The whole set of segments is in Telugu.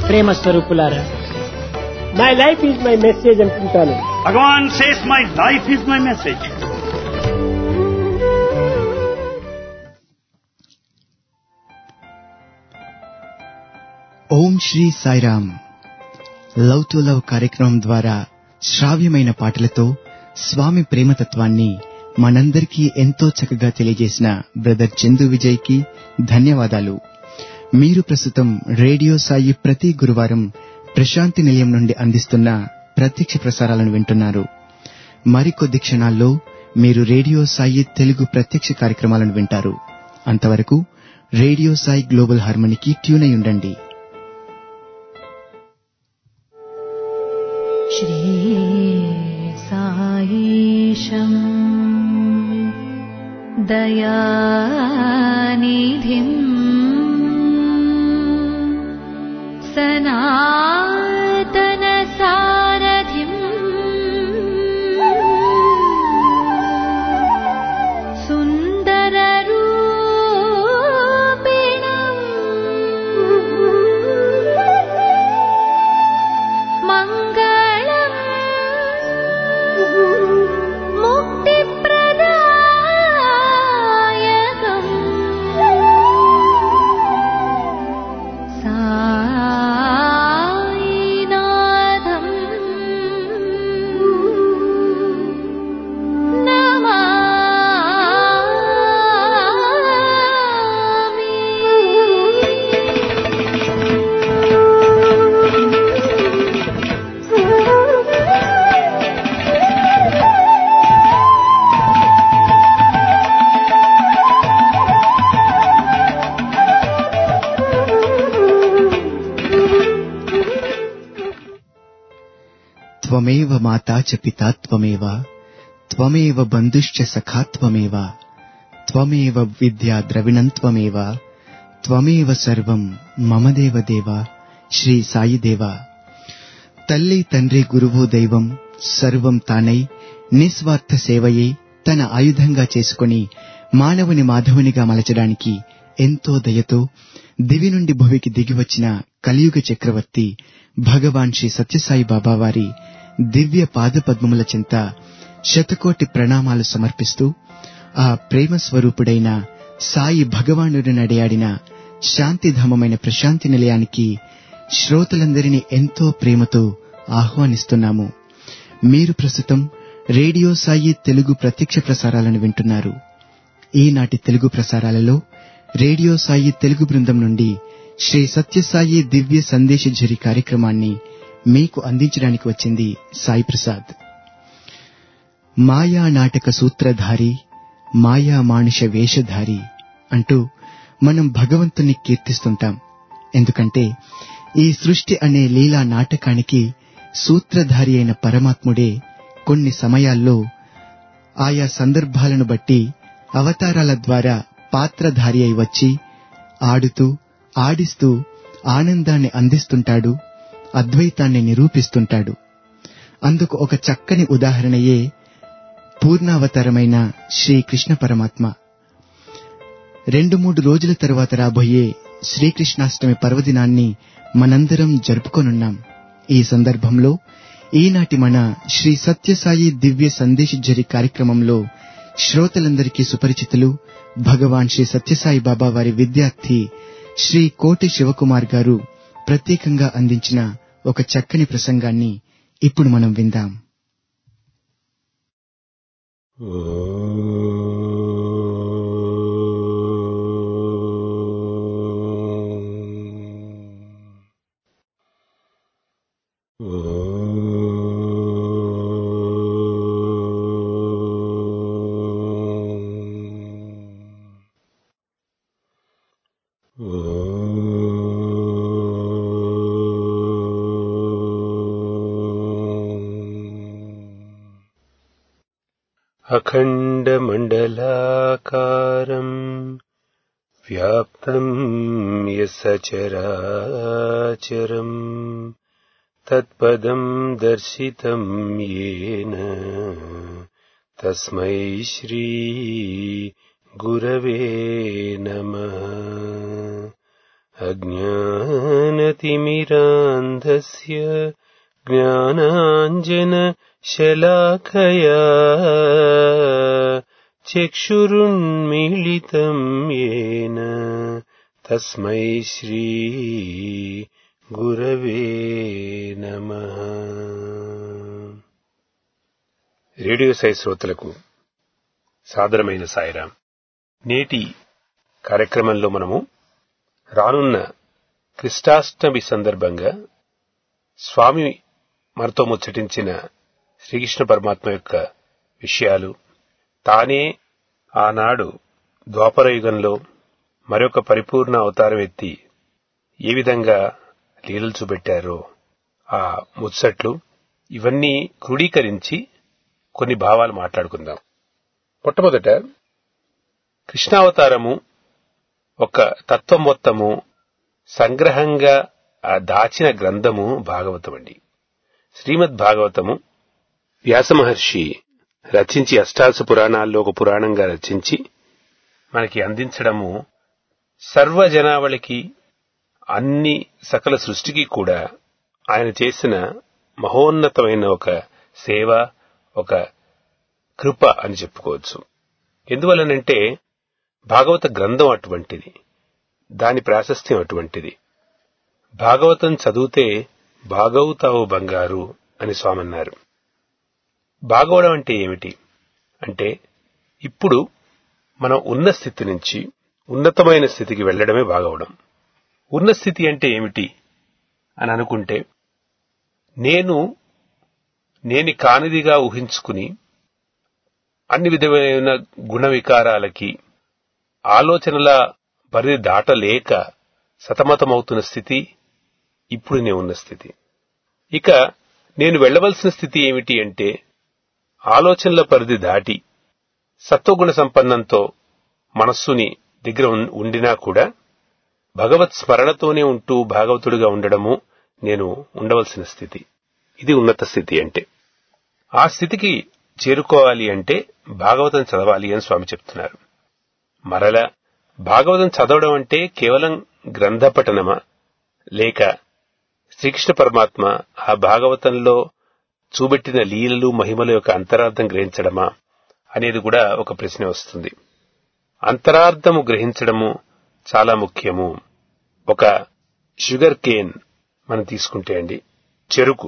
ప్రేమ స్వరూపులారా, my life is my message అంటుంటాను. Bhagavan says my life is my message. Om Sri Sairam. Love to love కార్యక్రమం ద్వారా శ్రావ్యమైన పాటలతో స్వామి ప్రేమతత్వాన్ని మనందరికీ ఎంతో చక్కగా తెలియజేసిన బ్రదర్ చందు విజయ్ కి ధన్యవాదాలు. మీరు ప్రస్తుతం రేడియో సాయి ప్రతి గురువారం ప్రశాంతి నిలయం నుండి అందిస్తున్న ప్రత్యక్ష ప్రసారాలను వింటున్నారు. మరికొద్ది క్షణాల్లో మీరు రేడియో సాయి తెలుగు ప్రత్యక్ష కార్యక్రమాలను వింటారు. అంతవరకు రేడియో సాయి గ్లోబల్ హార్మనీకి ట్యూన్ అయి ఉండండి. శ్రీ సాయిశం దయానిధిం సనాతన సారథిం సుందర రూపిణం మంగళం ముక్తిప్రదాయకం సాయినాథం నమామి. త్వమేవ మాతా చ పితా త్వమేవ త్వమేవ బంధుశ్చ సఖా త్వమేవ త్వమేవ విద్యా ద్రవిణం త్వమేవ త్వమేవ సర్వం మమ దేవ దేవ. శ్రీ సాయి దేవ. తల్లి తండ్రి గురువు దైవం సర్వం తానై నిస్వార్థ సేవయే తన ఆయుధంగా చేసుకుని మానవుని మాధవునిగా మలచడానికి ఎంతో దయతో దివి నుండి భువికి దిగివచ్చిన కలియుగ చక్రవర్తి భగవాన్ శ్రీ సత్యసాయి బాబా వారి దివ్య పాదపద్మముల చెంత శతకోటి ప్రణామాలు సమర్పిస్తూ ఆ ప్రేమ స్వరూపుడైన సాయి భగవానుడు నడియాడిన శాంతిధామమైన ప్రశాంతి నిలయానికి శ్రోతలందరినీ ఎంతో ప్రేమతో ఆహ్వానిస్తున్నాము. మీరు ప్రస్తుతం రేడియో సాయి తెలుగు ప్రత్యక్ష ప్రసారాలను వింటున్నారు. ఈనాటి తెలుగు ప్రసారాలలో రేడియో సాయి తెలుగు బృందం నుండి శ్రీ సత్యసాయి దివ్య సందేశ ఝరి కార్యక్రమాన్ని మీకు అందించడానికి వచ్చింది సాయి ప్రసాద్. మాయా నాటక సూత్రధారి మాయా మానుష వేషధారి అంటూ మనం భగవంతుని కీర్తిస్తుంటాం. ఎందుకంటే ఈ సృష్టి అనే లీలా నాటకానికి సూత్రధారి అయిన పరమాత్ముడే కొన్ని సమయాల్లో ఆయా సందర్భాలను బట్టి అవతారాల ద్వారా పాత్రధారి అయి వచ్చి ఆడుతూ ఆడిస్తూ ఆనందాన్ని అందిస్తుంటాడు, అద్వైతాన్ని నిరూపిస్తుంటాడు. అందుకు ఒక చక్కని ఉదాహరణయే పూర్ణావతారమైన శ్రీకృష్ణ పరమాత్మ. 2-3 రోజుల తరువాత రాబోయే శ్రీకృష్ణాష్టమి పర్వదినాన్ని మనందరం జరుపుకొనున్నాం. ఈ సందర్భంలో ఈనాటి మన శ్రీ సత్యసాయి దివ్య సందేశ ఝరి కార్యక్రమంలో శ్రోతలందరికీ సుపరిచితులు భగవాన్ శ్రీ సత్యసాయి బాబా వారి విద్యార్థి శ్రీ కోటి శివకుమార్ గారు ప్రత్యేకంగా అందించిన ఒక చక్కని ప్రసంగాన్ని ఇప్పుడు మనం విందాం. అఖండమండలాకారం వ్యాప్తం యస్సచరాచరం తత్పదం దర్శితం యేన తస్మై శ్రీ గురవే నమః. అజ్ఞానతిమిరాంధస్య జ్ఞానాంజనశలాకయా చక్షురున్మీళితం యేన తస్మై శ్రీ గురవే నమః. రేడియో సాయి శ్రోతలకు సాదరమైన సాయిరాం. నేటి కార్యక్రమంలో మనము రానున్న కృష్ణాష్టమి సందర్భంగా స్వామి మనతో ముచ్చటించిన శ్రీకృష్ణ పరమాత్మ యొక్క విషయాలు, తానే ఆనాడు ద్వాపర యుగంలో మరొక పరిపూర్ణ అవతారం ఎత్తి ఏ విధంగా లీలలు చూపెట్టారో ఆ ముచ్చట్లు ఇవన్నీ క్రోడీకరించి కొన్ని భావాలు మాట్లాడుకుందాం. మొట్టమొదట కృష్ణావతారము ఒక తత్వం మొత్తము సంగ్రహంగా దాచిన గ్రంథము భాగవతం అండి. శ్రీమద్ భాగవతము వ్యాసమహర్షి రచించి అష్టాదశ పురాణాల్లో ఒక పురాణంగా రచించి మనకి అందించడము సర్వజనావళికి, అన్ని సకల సృష్టికి కూడా ఆయన చేసిన మహోన్నతమైన ఒక సేవ, ఒక కృప అని చెప్పుకోవచ్చు. ఎందువల్లనంటే భాగవత గ్రంథం అటువంటిది, దాని ప్రాశస్త్యం అటువంటిది. భాగవతం చదివితే బాగవుతావు బంగారు అని స్వామి అన్నారు. బాగవడం అంటే ఏమిటి అంటే, ఇప్పుడు మనం ఉన్న స్థితి నుంచి ఉన్నతమైన స్థితికి వెళ్లడమే బాగవడం. ఉన్న స్థితి అంటే ఏమిటి అని అనుకుంటే, నేను కానిదిగా ఊహించుకుని అన్ని విధమైన గుణ వికారాలకి ఆలోచనల పరిధి దాటలేక సతమతమవుతున్న స్థితి ఇప్పుడు నేను ఉన్న స్థితి. ఇక నేను వెళ్లవలసిన స్థితి ఏమిటి అంటే, ఆలోచనల పరిధి దాటి సత్వగుణ సంపన్నంతో మనస్సుని దగ్గర ఉండినా కూడా భగవత్ స్మరణతోనే ఉంటూ భాగవతుడిగా ఉండడము నేను ఉండవలసిన స్థితి. ఇది ఉన్నత స్థితి అంటే. ఆ స్థితికి చేరుకోవాలి అంటే భాగవతం చదవాలి అని స్వామి చెప్తున్నారు. మరలా భాగవతం చదవడం అంటే కేవలం గ్రంథ పఠనమా, లేక శ్రీకృష్ణ పరమాత్మ ఆ భాగవతంలో చూపెట్టిన లీలలు మహిమల యొక్క అంతరార్థం గ్రహించడమా అనేది కూడా ఒక ప్రశ్న వస్తుంది. అంతరార్థము గ్రహించడము చాలా ముఖ్యము. ఒక షుగర్ కేన్ మనం తీసుకుంటే అండి, చెరుకు.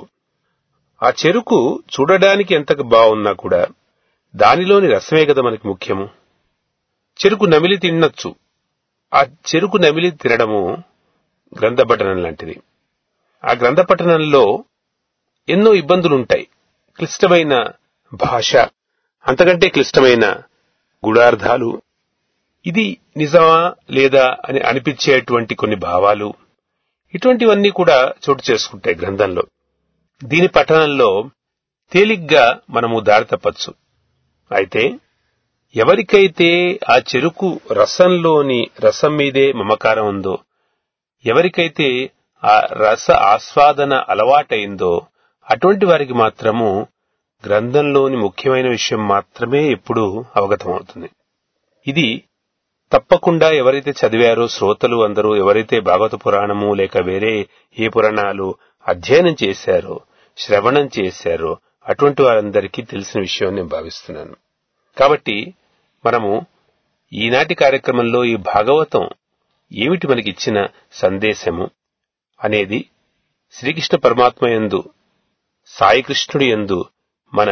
ఆ చెరుకు చూడడానికి ఎంత బాగున్నా కూడా దానిలోని రసమే కదా మనకి ముఖ్యము. చెరుకు నమిలి తినొచ్చు. ఆ చెరుకు నమిలి తినడము గ్రంథ పఠనం లాంటిది. ఆ గ్రంథ పఠనంలో ఎన్నో ఇబ్బందులుంటాయి. క్లిష్టమైన భాష, అంతకంటే క్లిష్టమైన గుడార్థాలు, ఇది నిజమా లేదా అని అనిపించేటువంటి కొన్ని భావాలు, ఇటువంటివన్నీ కూడా చోటు చేసుకుంటాయి గ్రంథంలో. దీని పఠనంలో తేలిగ్గా మనము దారి తప్పచ్చు. అయితే ఎవరికైతే ఆ చెరుకు రసంలోని రసం మీదే మమకారం ఉందో, ఎవరికైతే ఆ రస ఆస్వాదన అలవాటైందో అటువంటి వారికి మాత్రము గ్రంథంలోని ముఖ్యమైన విషయం మాత్రమే ఎప్పుడూ అవగతమవుతుంది. ఇది తప్పకుండా ఎవరైతే చదివారో శ్రోతలు అందరూ, ఎవరైతే భాగవత పురాణము లేక వేరే ఏ పురాణాలు అధ్యయనం చేశారో, శ్రవణం చేశారో అటువంటి వారందరికీ తెలిసిన విషయం నేను భావిస్తున్నాను. కాబట్టి మనము ఈనాటి కార్యక్రమంలో ఈ భాగవతం ఏమిటి మనకిచ్చిన సందేశము అనేది శ్రీకృష్ణ పరమాత్మ యందు, సాయికృష్ణుడి యందు మన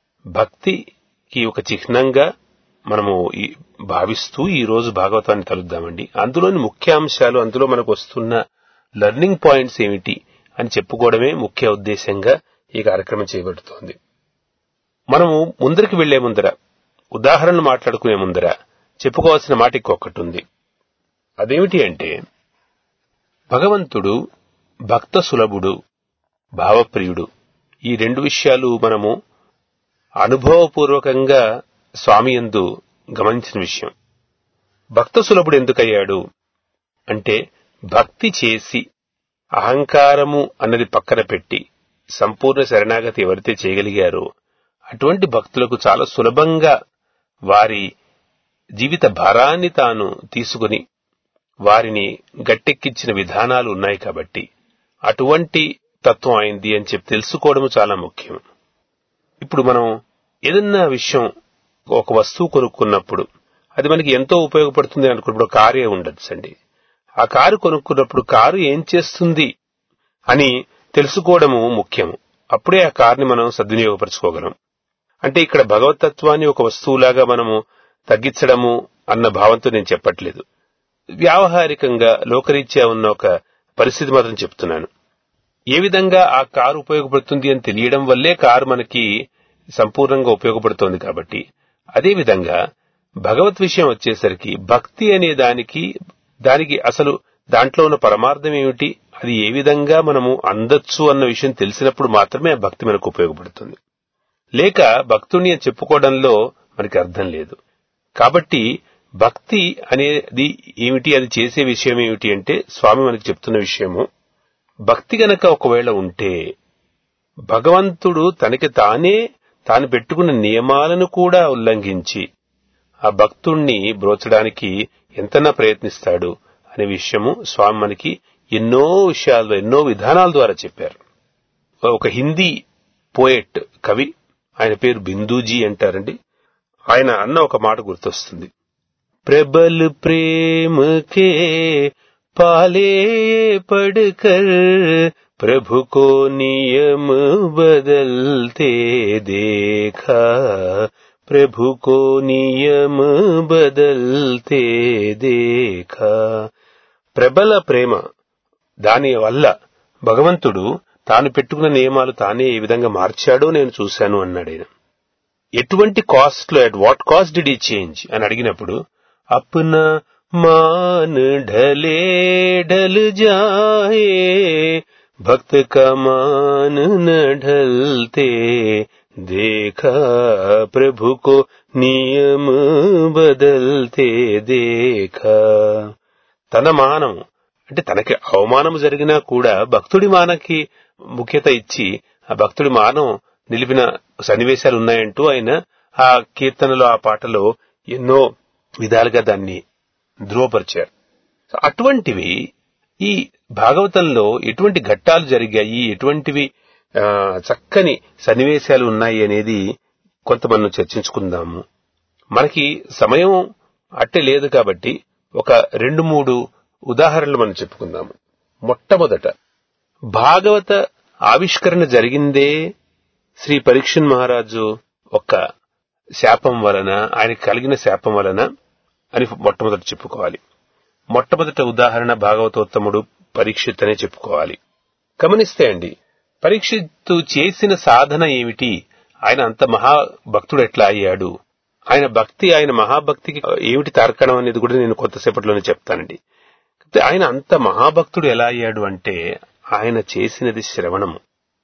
భక్తికి ఒక చిహ్నంగా మనము భావిస్తూ ఈ రోజు భాగవతాన్ని తలుద్దామండి. అందులోని ముఖ్యాంశాలు, అందులో మనకు వస్తున్న లెర్నింగ్ పాయింట్స్ ఏమిటి అని చెప్పుకోవడమే ముఖ్య ఉద్దేశంగా ఈ కార్యక్రమం చేయబడుతోంది. మనము ముందరికి వెళ్లే ముందర, ఉదాహరణలు మాట్లాడుకునే ముందర చెప్పుకోవాల్సిన మాట ఇంకొకటి ఉంది. అదేమిటి అంటే, భగవంతుడు భక్త సులభుడు, భావప్రియుడు. ఈ రెండు విషయాలు మనము అనుభవపూర్వకంగా స్వామి యందు గమనించిన విషయం. భక్త సులభుడు ఎందుకయ్యాడు అంటే, భక్తి చేసి అహంకారము అన్నది పక్కన పెట్టి సంపూర్ణ శరణాగతి ఎవరైతే చేయగలిగారో అటువంటి భక్తులకు చాలా సులభంగా వారి జీవిత భారాన్ని తాను తీసుకుని వారిని గట్టెక్కించిన విధానాలు ఉన్నాయి కాబట్టి అటువంటి తత్వం అయింది అని చెప్పి తెలుసుకోవడం చాలా ముఖ్యం. ఇప్పుడు మనం ఏదన్నా విషయం, ఒక వస్తువు కొనుక్కున్నప్పుడు అది మనకి ఎంతో ఉపయోగపడుతుంది అనుకున్నప్పుడు కారే ఉండొచ్చండి. ఆ కారు కొనుక్కున్నప్పుడు కారు ఏం చేస్తుంది అని తెలుసుకోవడము ముఖ్యం. అప్పుడే ఆ కారుని మనం సద్వినియోగపరచుకోగలం. అంటే ఇక్కడ భగవతత్వాన్ని ఒక వస్తువులాగా మనము తగ్గించడము అన్న భావంతో నేను చెప్పట్లేదు. వ్యావహారికంగా లోకరీత్యా ఉన్న ఒక పరిస్థితి మాత్రం చెప్తున్నాను. ఏ విధంగా ఆ కారు ఉపయోగపడుతుంది అని తెలియడం వల్లే కారు మనకి సంపూర్ణంగా ఉపయోగపడుతోంది కాబట్టి, అదేవిధంగా భగవత్ విషయం వచ్చేసరికి భక్తి అనే దానికి అసలు దాంట్లో ఉన్న పరమార్థం ఏమిటి, అది ఏ విధంగా మనము అందొచ్చు అన్న విషయం తెలిసినప్పుడు మాత్రమే ఆ భక్తి మనకు ఉపయోగపడుతుంది. లేక భక్తుణ్ణి అని చెప్పుకోవడంలో మనకి అర్థం లేదు. కాబట్టి భక్తి అనేది ఏమిటి, అది చేసే విషయం ఏమిటి అంటే స్వామి మనకి చెప్తున్న విషయము, భక్తి గనక ఒకవేళ ఉంటే భగవంతుడు తనకి తాను పెట్టుకున్న నియమాలను కూడా ఉల్లంఘించి ఆ భక్తుణ్ణి బ్రోచడానికి ఎంతనా ప్రయత్నిస్తాడు అనే విషయము స్వామి మనకి ఎన్నో విషయాల్లో, ఎన్నో విధానాల ద్వారా చెప్పారు. ఒక హిందీ పోయెట్, కవి, ఆయన పేరు బిందూజీ అంటారండి. ఆయన అన్న ఒక మాట గుర్తొస్తుంది. ప్రబల్ ప్రేమ కే పాలే పడకర్ ప్రభు కో నియమ బదల్తే దేఖా, ప్రభు కో నియమ బదల్తే దేఖా. ప్రబల ప్రేమ, దాని వల్ల భగవంతుడు తాను పెట్టుకున్న నియమాలు తానే ఏ విధంగా మార్చాడో నేను చూశాను అన్నాడు ఆయన. ఎటువంటి కాస్ట్ లో, at what cost did he change అని అడిగినప్పుడు, అప్నా మాన్ ఢలే ఢల్ జాయే భక్త కా మాన్ న ఢల్తే దేఖా, ప్రభు కో నియమ బదల్తే దేఖా. తన మానం అంటే తనకి అవమానం జరిగినా కూడా భక్తుడి మానకి ముఖ్యత ఇచ్చి ఆ భక్తుడి మానం నిలిపిన సన్నివేశాలు ఉన్నాయంటూ ఆయన ఆ కీర్తనలో, ఆ పాటలో ఎన్నో విధాలుగా దాన్ని ధృవపరిచారు. అటువంటివి ఈ భాగవతంలో ఎటువంటి ఘట్టాలు జరిగాయి, ఎటువంటివి చక్కని సన్నివేశాలు ఉన్నాయి అనేది కొంత మనం చర్చించుకుందాము. మనకి సమయం అట్టే లేదు కాబట్టి ఒక 2-3 ఉదాహరణలు మనం చెప్పుకుందాము. మొట్టమొదట, భాగవత ఆవిష్కరణ జరిగిందే శ్రీ పరీక్షణ్ మహారాజు ఒక శాపం వలన, ఆయనకు కలిగిన శాపం వలన అని మొట్టమొదట చెప్పుకోవాలి. మొట్టమొదట ఉదాహరణ భాగవతోత్తముడు పరీక్షిత్ అనే చెప్పుకోవాలి. గమనిస్తే అండి, పరీక్షిత్తు చేసిన సాధన ఏమిటి, ఆయన అంత మహాభక్తుడు ఎట్లా అయ్యాడు, ఆయన మహాభక్తికి ఏమిటి తార్కణం అనేది కూడా నేను కొంతసేపట్లోనే చెప్తానండి. ఆయన అంత మహాభక్తుడు ఎలా అయ్యాడు అంటే ఆయన చేసినది శ్రవణము.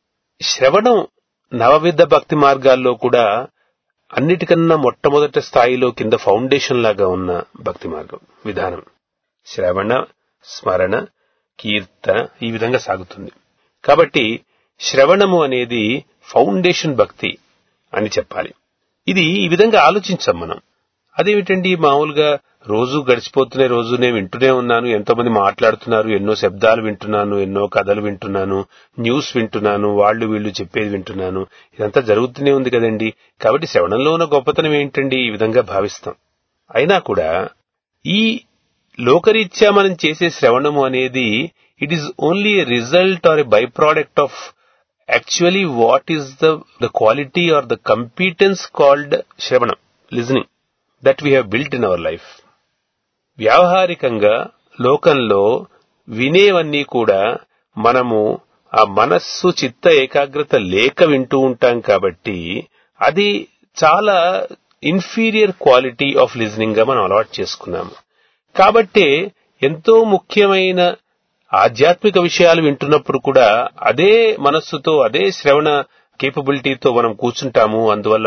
శ్రవణం నవవిధ భక్తి మార్గాల్లో కూడా అన్నిటికన్నా మొట్టమొదటి స్థాయిలో కింద ఫౌండేషన్ లాగా ఉన్న భక్తి మార్గం విధానం. శ్రవణ, స్మరణ, కీర్తన ఈ విధంగా సాగుతుంది. కాబట్టి శ్రవణము అనేది ఫౌండేషన్ భక్తి అని చెప్పాలి. ఇది ఈ విధంగా ఆలోచించాం మనం. అదేమిటండి, మామూలుగా రోజు గడిచిపోతున్నాయి, రోజు నేను వింటూనే ఉన్నాను, ఎంతో మంది మాట్లాడుతున్నారు, ఎన్నో శబ్దాలు వింటున్నాను, ఎన్నో కథలు వింటున్నాను, న్యూస్ వింటున్నాను, వాళ్ళు వీళ్ళు చెప్పేది వింటున్నాను, ఇదంతా జరుగుతూనే ఉంది కదండి, కాబట్టి శ్రవణంలో ఉన్న గొప్పతనం ఏంటండి ఈ విధంగా భావిస్తాం. అయినా కూడా ఈ లోకరీత్యా మనం చేసే శ్రవణము అనేది it is only a result or a by product of actually what is the quality or the competence called శ్రవణం, listening, that we have built in our life. వ్యావహారికంగా లోకంలో వినేవన్నీ కూడా మనము ఆ మనస్సు చిత్త ఏకాగ్రత లేక వింటూ ఉంటాం కాబట్టి అది చాలా ఇన్ఫీరియర్ క్వాలిటీ ఆఫ్ లిజనింగ్ గా మనం అలవాటు చేసుకున్నాము. కాబట్టే ఎంతో ముఖ్యమైన ఆధ్యాత్మిక విషయాలు వింటున్నప్పుడు కూడా అదే మనస్సుతో, అదే శ్రవణ కేపబిలిటీతో మనం కూర్చుంటాము. అందువల్ల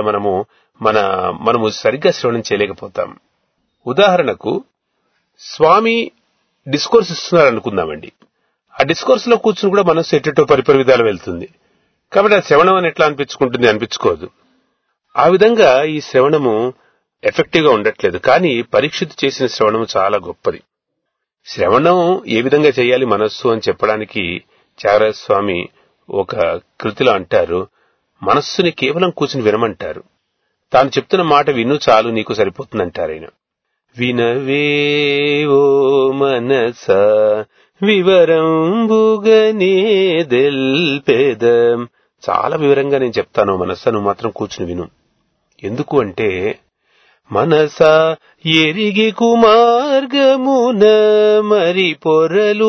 మనము సరిగ్గా శ్రవణం చేయలేకపోతాం. ఉదాహరణకు స్వామి డిస్కోర్స్ ఇస్తున్నారు అనుకుందామండి. ఆ డిస్కోర్స్ లో కూర్చుని కూడా మనస్సు ఎట్టేటో పరిపరి విధాలు వెళ్తుంది. కాబట్టి ఆ శ్రవణం అని ఎట్లా అనిపించుకోదు. ఆ విధంగా ఈ శ్రవణము ఎఫెక్టివ్ గా ఉండట్లేదు. కానీ పరీక్షిత్ చేసిన శ్రవణము చాలా గొప్పది. శ్రవణం ఏ విధంగా చేయాలి మనస్సు అని చెప్పడానికి త్యాగరాజ స్వామి ఒక కృతిలో అంటారు, మనస్సుని కేవలం కూర్చుని వినమంటారు. తాను చెప్తున్న మాట విను చాలు, నీకు సరిపోతుందంటారు ఆయన. వినవేవో మనస వివరంబుగనేదెల్పెద. చాలా వివరంగా నేను చెప్తాను మనస్స, నువ్వు మాత్రం కూర్చుని విను. ఎందుకు అంటే, మనస ఎరిగి కుమార్గమున మరి పొరలు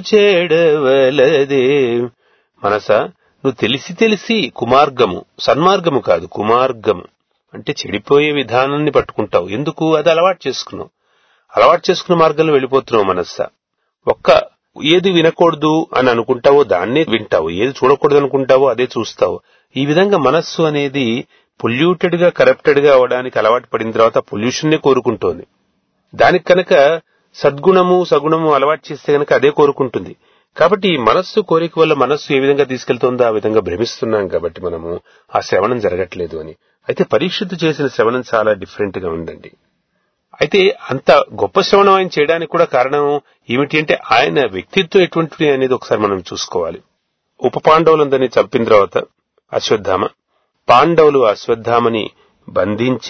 చూచెడవలదే. మనస, నువ్వు తెలిసి కుమార్గము, సన్మార్గము కాదు కుమార్గము అంటే చెడిపోయే విధానాన్ని పట్టుకుంటావు. ఎందుకు? అది అలవాటు చేసుకున్న మార్గంలో వెళ్ళిపోతున్నావు మనస్స. ఏది వినకూడదు అని అనుకుంటావో దాన్నే వింటావు, ఏది చూడకూడదు అనుకుంటావో అదే చూస్తావు. ఈ విధంగా మనస్సు అనేది పొల్యూటెడ్ గా కరప్టెడ్ గా అవడానికి అలవాటు పడిన తర్వాత పొల్యూషన్ నే కోరుకుంటోంది. దానికి కనుక సద్గుణము సగుణము అలవాటు చేస్తే కనుక అదే కోరుకుంటుంది. కాబట్టి ఈ మనస్సు కోరిక వల్ల మనస్సు ఏ విధంగా తీసుకెళ్తుందో ఆ విధంగా భ్రమిస్తున్నాం. కాబట్టి మనము ఆ శ్రవణం జరగట్లేదు అని. అయితే పరీక్షిత్తు చేసిన శ్రవణం చాలా డిఫరెంట్ గా ఉందండి. అయితే అంత గొప్ప శ్రవణం ఆయన చేయడానికి కూడా కారణం ఏమిటి అంటే, ఆయన వ్యక్తిత్వం ఎటువంటిది అనేది ఒకసారి మనం చూసుకోవాలి. ఉప పాండవులందరినీ చంపిన తర్వాత అశ్వత్థామ, పాండవులు అశ్వత్థామని బంధించి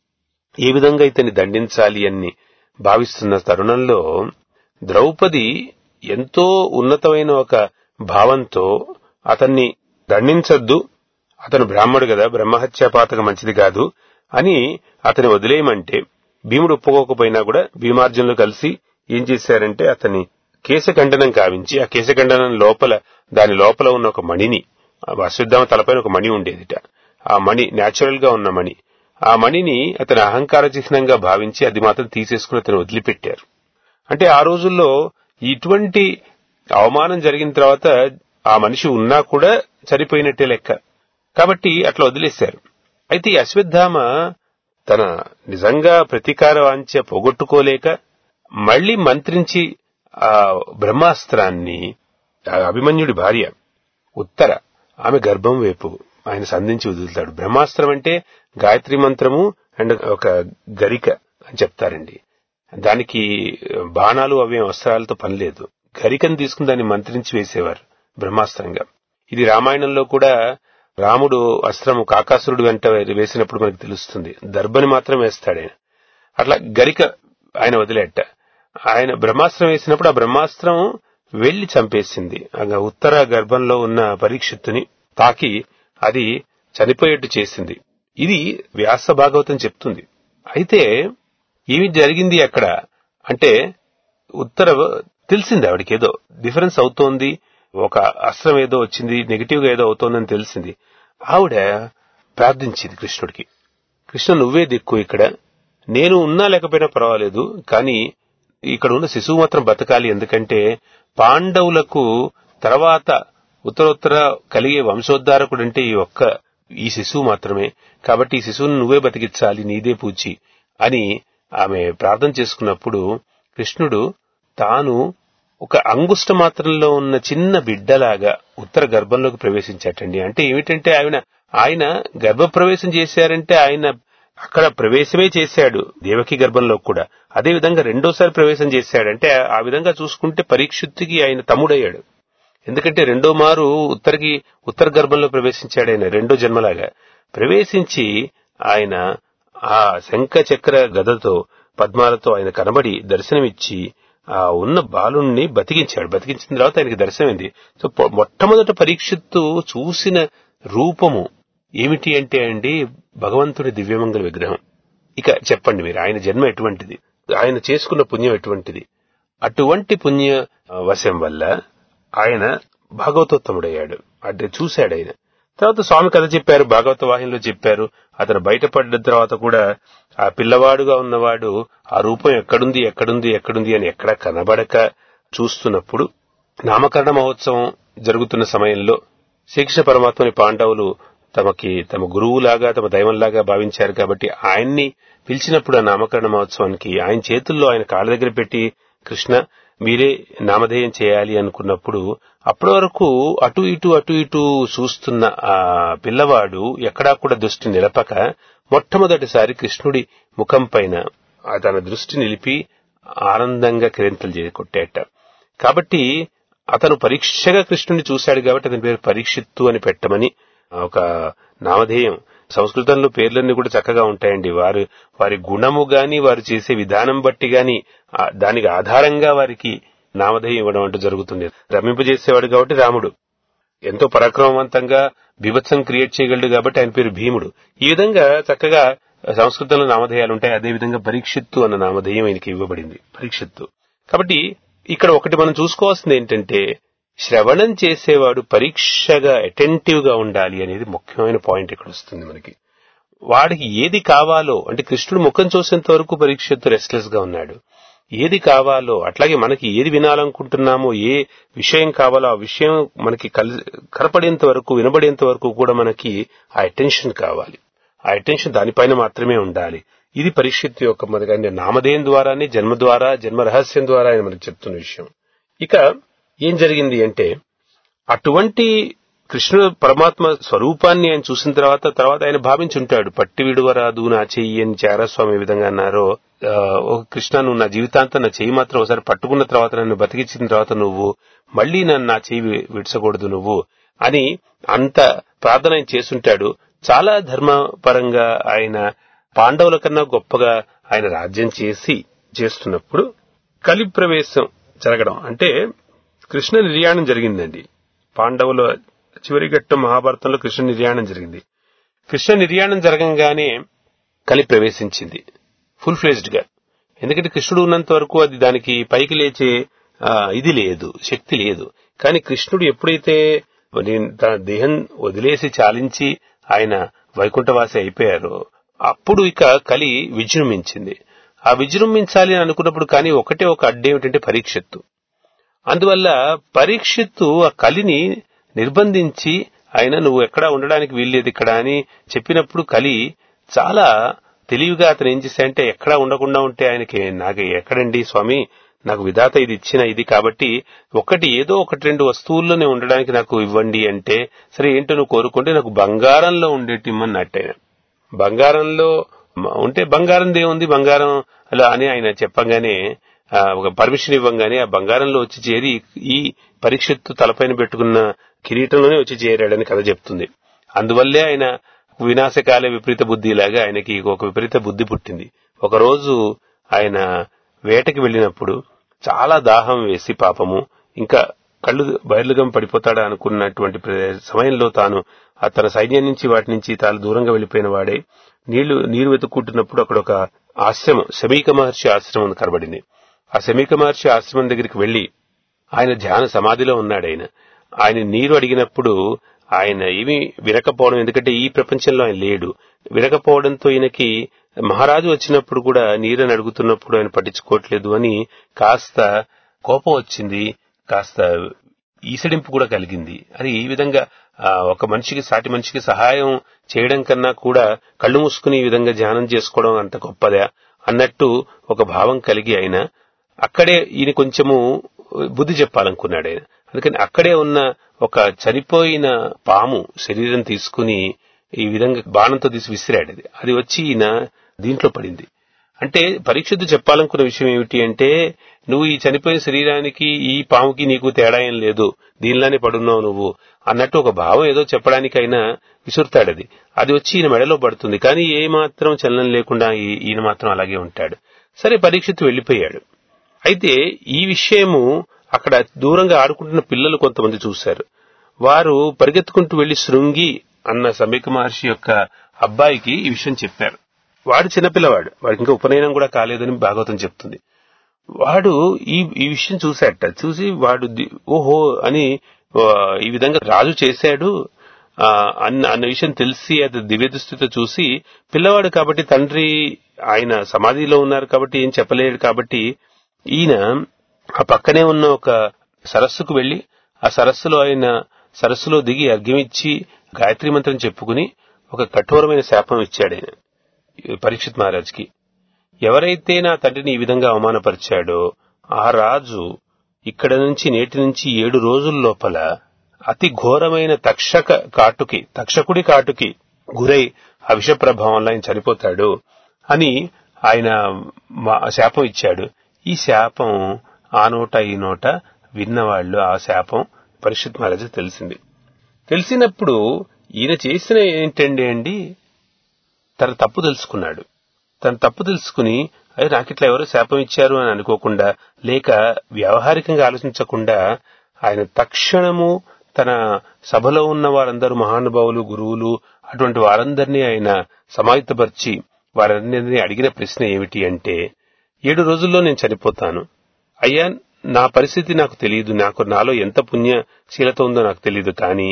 ఏ విధంగా ఇతన్ని దండించాలి అని భావిస్తున్న తరుణంలో ద్రౌపది ఎంతో ఉన్నతమైన ఒక భావంతో అతన్ని దండించొద్దు, అతను బ్రాహ్మడు కదా, బ్రహ్మహత్యాపాతకం మంచిది కాదు అని అతని వదిలేయమంటే, భీముడు ఒప్పుకోకపోయినా కూడా భీమార్జునులు కలిసి ఏం చేశారంటే అతన్ని కేశఖండనం కావించి, ఆ కేశఖండనం దాని లోపల ఉన్న ఒక మణిని, అశ్వత్థామ తలపైన ఒక మణి ఉండేదిట, ఆ మణి న్యాచురల్ గా ఉన్న మణి, ఆ మణిని అతని అహంకార చిహ్నంగా భావించి అది మాత్రం తీసేసుకుని అతను వదిలిపెట్టారు. అంటే ఆ రోజుల్లో ఇటువంటి అవమానం జరిగిన తర్వాత ఆ మనిషి ఉన్నా కూడా చనిపోయినట్టే లెక్క. కాబట్టి అట్లా వదిలేశారు. అయితే ఈ అశ్వత్థామ తన నిజంగా ప్రతీకార వాంఛ పోగొట్టుకోలేక మళ్లీ మంత్రించి ఆ బ్రహ్మాస్త్రాన్ని అభిమన్యుడి భార్య ఉత్తర ఆమె గర్భం వైపు ఆయన సంధించి వదులుతాడు. బ్రహ్మాస్త్రం అంటే గాయత్రి మంత్రము అండ్ ఒక గరిక అని చెప్తారండి. దానికి బాణాలు అవి అస్త్రాలతో పని లేదు. గరికను తీసుకుని దాన్ని మంత్రించి వేసేవారు బ్రహ్మాస్త్రంగా. ఇది రామాయణంలో కూడా రాముడు అస్త్రము కాకాసురుడు వెంట వేసినప్పుడు మనకు తెలుస్తుంది. దర్భని మాత్రం వేస్తాడు ఆయన. అట్లా గరిక ఆయన వదిలేట. ఆయన బ్రహ్మాస్త్రం వేసినప్పుడు ఆ బ్రహ్మాస్త్రం వెళ్లి చంపేసింది. ఉత్తర గర్భంలో ఉన్న పరీక్షిత్తుని తాకి అది చనిపోయేట్టు చేసింది. ఇది వ్యాస భాగవతం చెప్తుంది. అయితే ఏమి జరిగింది అక్కడ అంటే, ఉత్తర తెలిసింది ఆవిడికి ఏదో డిఫరెన్స్ అవుతోంది, ఒక అస్త్రం ఏదో వచ్చింది, నెగిటివ్ గా ఏదో అవుతోందని తెలిసింది. ఆవిడ ప్రార్థించింది కృష్ణుడికి, కృష్ణ నువ్వే దిక్కు, ఇక్కడ నేను ఉన్నా లేకపోయినా పర్వాలేదు, కానీ ఇక్కడ ఉన్న శిశువు మాత్రం బతకాలి. ఎందుకంటే పాండవులకు తర్వాత ఉత్తరోత్తర కలిగే వంశోద్ధారకుడంటే ఈ శిశువు మాత్రమే. కాబట్టి ఈ శిశువును నువ్వే బతికించాలి, నీదే పూచి అని ఆమె ప్రార్థన చేసుకున్నప్పుడు కృష్ణుడు తాను ఒక అంగుష్ట మాత్రంలో ఉన్న చిన్న బిడ్డలాగా ఉత్తర గర్భంలోకి ప్రవేశించాటండి. అంటే ఏమిటంటే ఆయన గర్భప్రవేశం చేశారంటే ఆయన అక్కడ ప్రవేశమే చేశాడు దేవకి గర్భంలో కూడా. అదేవిధంగా రెండోసారి ప్రవేశం చేశాడంటే ఆ విధంగా చూసుకుంటే పరీక్షిత్తుకి ఆయన తమ్ముడయ్యాడు. ఎందుకంటే రెండో మారు ఉత్తర గర్భంలో ప్రవేశించాడు ఆయన, రెండో జన్మలాగా ప్రవేశించి ఆయన ఆ శంఖ చక్ర గదతో పద్మాలతో ఆయన కనబడి దర్శనమిచ్చి ఆ ఉన్న బాలుణ్ణి బతికించాడు. బతికించిన తర్వాత ఆయనకి దర్శనమైంది. సో మొట్టమొదట పరీక్షిత్తు చూసిన రూపము ఏమిటి అంటే అండి, భగవంతుడి దివ్యమంగళ విగ్రహం. ఇక చెప్పండి మీరు, ఆయన జన్మ ఎటువంటిది, ఆయన చేసుకున్న పుణ్యం ఎటువంటిది. అటువంటి పుణ్య వశం వల్ల ఆయన భాగవతోత్తముడయ్యాడు. అంటే చూశాడు ఆయన. తర్వాత స్వామి కథ చెప్పారు, భాగవత వాహినిలో చెప్పారు. అతను బయటపడ్డ తర్వాత కూడా ఆ పిల్లవాడుగా ఉన్నవాడు ఆ రూపం ఎక్కడుంది అని ఎక్కడా కనబడక చూస్తున్నప్పుడు నామకరణ మహోత్సవం జరుగుతున్న సమయంలో శ్రీకృష్ణ పరమాత్మని పాండవులు తమ గురువులాగా తమ దైవంలాగా భావించారు. కాబట్టి ఆయన్ని పిలిచినప్పుడు ఆ నామకరణ మహోత్సవానికి ఆయన చేతుల్లో ఆయన కాళ్ళ దగ్గర పెట్టి కృష్ణ మీరే నామధేయం చేయాలి అనుకున్నప్పుడు అప్పటి వరకు అటు ఇటు చూస్తున్న ఆ పిల్లవాడు ఎక్కడా కూడా దృష్టి నిలపక మొట్టమొదటిసారి కృష్ణుడి ముఖం పైన తన దృష్టి నిలిపి ఆనందంగా కేరింతలు కొట్టేట. కాబట్టి అతను పరీక్షగా కృష్ణుని చూశాడు కాబట్టి అతని పేరు పరీక్షిత్తు అని పెట్టమని ఒక నామధేయం. సంస్కృతంలో పేర్లన్నీ కూడా చక్కగా ఉంటాయండి. వారి గుణము గాని వారు చేసే విధానం బట్టి గాని దానికి ఆధారంగా వారికి నామధేయం ఇవ్వడం అంటూ జరుగుతుంది. రమింపజేసేవాడు కాబట్టి రాముడు, ఎంతో పరాక్రమవంతంగా బీభత్సం క్రియేట్ చేయగలడు కాబట్టి ఆయన పేరు భీముడు. ఈ విధంగా చక్కగా సంస్కృతంలో నామధేయాలు ఉంటాయి. అదేవిధంగా పరీక్షిత్తు అన్న నామధేయం ఆయనకి ఇవ్వబడింది, పరీక్షిత్తు. కాబట్టి ఇక్కడ ఒకటి మనం చూసుకోవాల్సింది ఏంటంటే శ్రవణం చేసేవాడు పరీక్షగా అటెంటివ్ గా ఉండాలి అనేది ముఖ్యమైన పాయింట్ ఇక్కడ వస్తుంది మనకి. వాడికి ఏది కావాలో, అంటే కృష్ణుడు ముఖం చూసేంత వరకు పరీక్షిత్తు రెస్ట్లెస్ గా ఉన్నాడు. ఏది కావాలో అట్లాగే మనకి ఏది వినాలనుకుంటున్నామో, ఏ విషయం కావాలో ఆ విషయం మనకి కనపడేంత వరకు, వినబడేంత వరకు కూడా మనకి ఆ అటెన్షన్ కావాలి. ఆ అటెన్షన్ దానిపైన మాత్రమే ఉండాలి. ఇది పరీక్షిత్తు యొక్క మనకి నామధేయం ద్వారానే, జన్మ ద్వారా, జన్మ రహస్యం ద్వారా ఆయన మనకు చెప్తున్న విషయం. ఇక ఏం జరిగింది అంటే అటువంటి కృష్ణుడు పరమాత్మ స్వరూపాన్ని ఆయన చూసిన తర్వాత ఆయన భావించుంటాడు, పట్టి విడువరాదు నా చెయ్యి అని చారస్వామి ఏ విధంగా అన్నారో, ఓ కృష్ణ నువ్వు నా జీవితాంతం నా చెయ్యి మాత్రం ఒకసారి పట్టుకున్న తర్వాత, నన్ను బతికించిన తర్వాత నువ్వు మళ్లీ నన్ను నా చెయ్యి విడిచకూడదు నువ్వు అని అంత ప్రార్థన ఆయన చేసుంటాడు. చాలా ధర్మపరంగా ఆయన పాండవుల కన్నా గొప్పగా ఆయన రాజ్యం చేస్తున్నప్పుడు కలి ప్రవేశం జరగడం, అంటే కృష్ణ నిర్యాణం జరిగిందండి. పాండవుల చివరి ఘట్టం మహాభారతంలో కృష్ణ నిర్యాణం జరిగింది. కృష్ణ నిర్యాణం జరగంగానే కలి ప్రవేశించింది ఫుల్ ఫ్లెజ్డ్ గా. ఎందుకంటే కృష్ణుడు ఉన్నంత వరకు అది దానికి పైకి లేచే ఇది లేదు, శక్తి లేదు. కానీ కృష్ణుడు ఎప్పుడైతే తన దేహం వదిలేసి చాలించి ఆయన వైకుంఠవాసి అయిపోయారో అప్పుడు ఇక కలి విజృంభించింది. ఆ విజృంభించాలి అని అనుకున్నప్పుడు కానీ ఒకటే ఒక అడ్డేమిటంటే పరీక్షిత్తు. అందువల్ల పరీక్షిత్తు ఆ కలిని నిర్బంధించి ఆయన నువ్వు ఎక్కడా ఉండడానికి వీల్లేదు ఇక్కడ అని చెప్పినప్పుడు కలి చాలా తెలివిగా అతను ఏం చేశాయంటే ఎక్కడా ఉండకుండా ఉంటే ఆయనకి నాకు ఎక్కడండి స్వామి, నాకు విధాత ఇది ఇచ్చిన ఇది కాబట్టి ఏదో ఒకటి రెండు వస్తువుల్లోనే ఉండడానికి నాకు ఇవ్వండి అంటే, సరే ఏంటో నువ్వు కోరుకుంటే నాకు బంగారంలో ఉండేటి ఇమ్మన్నట్టు. ఆయన బంగారంలో ఉంటే బంగారం దేవుంది, బంగారం అలా అని ఆయన చెప్పంగానే ఒక పర్మిషన్ ఇవ్వంగానే ఆ బంగారంలో వచ్చి చేరి ఈ పరీక్షిత్తు తలపైన పెట్టుకున్న కిరీటంలోనే వచ్చి చేరాడని కథ చెప్తుంది. అందువల్లే ఆయన వినాశకాల విపరీత బుద్ధిలాగా ఆయనకి ఒక విపరీత బుద్ధి పుట్టింది. ఒకరోజు ఆయన వేటకి వెళ్లినప్పుడు చాలా దాహం వేసి పాపము ఇంకా కళ్ళు బయలుగం పడిపోతాడా అనుకున్నటువంటి సమయంలో తాను తన సైన్యం నుంచి వాటి నుంచి తాను దూరంగా వెళ్లిపోయిన వాడే నీరు వెతుక్కుంటున్నప్పుడు అక్కడ ఒక ఆశ్రమం, శమీక మహర్షి ఆశ్రమం కనబడింది. ఆ శమీక మహర్షి ఆశ్రమం దగ్గరికి వెళ్లి ఆయన ధ్యాన సమాధిలో ఉన్నాడు. ఆయన నీరు అడిగినప్పుడు ఆయన ఏమీ వినకపోవడం, ఎందుకంటే ఈ ప్రపంచంలో ఆయన లేడు. వినకపోవడంతో ఈయనకి మహారాజు వచ్చినప్పుడు కూడా నీరని అడుగుతున్నప్పుడు ఆయన పట్టించుకోవట్లేదు అని కాస్త కోపం వచ్చింది, కాస్త ఈసడింపు కూడా కలిగింది. అది ఈ విధంగా ఒక మనిషికి సాటి మనిషికి సహాయం చేయడం కన్నా కూడా కళ్ళు మూసుకుని ఈ విధంగా ధ్యానం చేసుకోవడం అంత గొప్పదా అన్నట్టు ఒక భావం కలిగి ఆయన అక్కడే ఈయన కొంచెము బుద్ధి చెప్పాలనుకున్నాడు ఆయన. అందుకని అక్కడే ఉన్న ఒక చనిపోయిన పాము శరీరం తీసుకుని ఈ విధంగా బాణంతో తీసి విసిరాడు. అది వచ్చి ఈయన దీంట్లో పడింది. అంటే పరీక్షిత్తు చెప్పాలనుకున్న విషయం ఏమిటి అంటే, నువ్వు ఈ చనిపోయిన శరీరానికి ఈ పాముకి నీకు తేడా ఏం లేదు, దీనిలానే పడున్నావు నువ్వు అన్నట్టు ఒక భావం ఏదో చెప్పడానికైనా విసురుతాడది. అది వచ్చి ఈయన మెడలో పడుతుంది. కానీ ఏ మాత్రం చలనం లేకుండా ఈయన మాత్రం అలాగే ఉంటాడు. సరే పరీక్షిత్తు వెళ్లిపోయాడు. అయితే ఈ విషయము అక్కడ దూరంగా ఆడుకుంటున్న పిల్లలు కొంతమంది చూశారు. వారు పరిగెత్తుకుంటూ వెళ్లి శృంగి అన్న శమీక మహర్షి యొక్క అబ్బాయికి ఈ విషయం చెప్పారు. వాడు చిన్నపిల్లవాడు, వాడికి ఇంకా ఉపనయనం కూడా కాలేదని భాగవతం చెప్తుంది. వాడు ఈ విషయం చూశాట. చూసి వాడు ఓహో అని ఈ విధంగా రాజు చేశాడు అన్న విషయం తెలిసి అది దివ్య దృష్టితో చూసి, పిల్లవాడు కాబట్టి తండ్రి ఆయన సమాధిలో ఉన్నారు కాబట్టి ఏం చెప్పలేడు కాబట్టి ఈయన ఆ పక్కనే ఉన్న ఒక సరస్సుకు వెళ్లి ఆ సరస్సులో దిగి అర్ఘ్యమిచ్చి గాయత్రి మంత్రం చెప్పుకుని ఒక కఠోరమైన శాపం ఇచ్చాడు ఆయన పరీక్షిత్ మహారాజ్కి. ఎవరైతే నా తండ్రిని ఈ విధంగా అవమానపరిచాడో ఆ రాజు ఇక్కడ నుంచి నేటి నుంచి 7 రోజుల లోపల అతి ఘోరమైన తక్షకుడి కాటుకి గురై ఆ విష ప్రభావంలో ఆయన చనిపోతాడు అని ఆయన శాపం ఇచ్చాడు. ఈ శాపం ఆ నోట ఈ నోట విన్నవాళ్లు ఆ శాపం పరీక్షిత్ మహారాజు తెలిసింది. తెలిసినప్పుడు ఈయన చేసిన ఏంటండి, తన తప్పు తెలుసుకున్నాడు. తన తప్పు తెలుసుకుని అయ్యో నాకిట్లా ఎవరో శాపం ఇచ్చారు అని అనుకోకుండా, లేక వ్యావహారికంగా ఆలోచించకుండా ఆయన తక్షణము తన సభలో ఉన్న వారందరూ మహానుభావులు, గురువులు, అటువంటి వారందరినీ ఆయన సమాయత్తపరిచి వారందరినీ అడిగిన ప్రశ్న ఏమిటి అంటే, 7 రోజుల్లో నేను చనిపోతాను. అయ్యా నా పరిస్థితి నాకు తెలియదు, నాలో ఎంత పుణ్యశీలత ఉందో నాకు తెలియదు, కానీ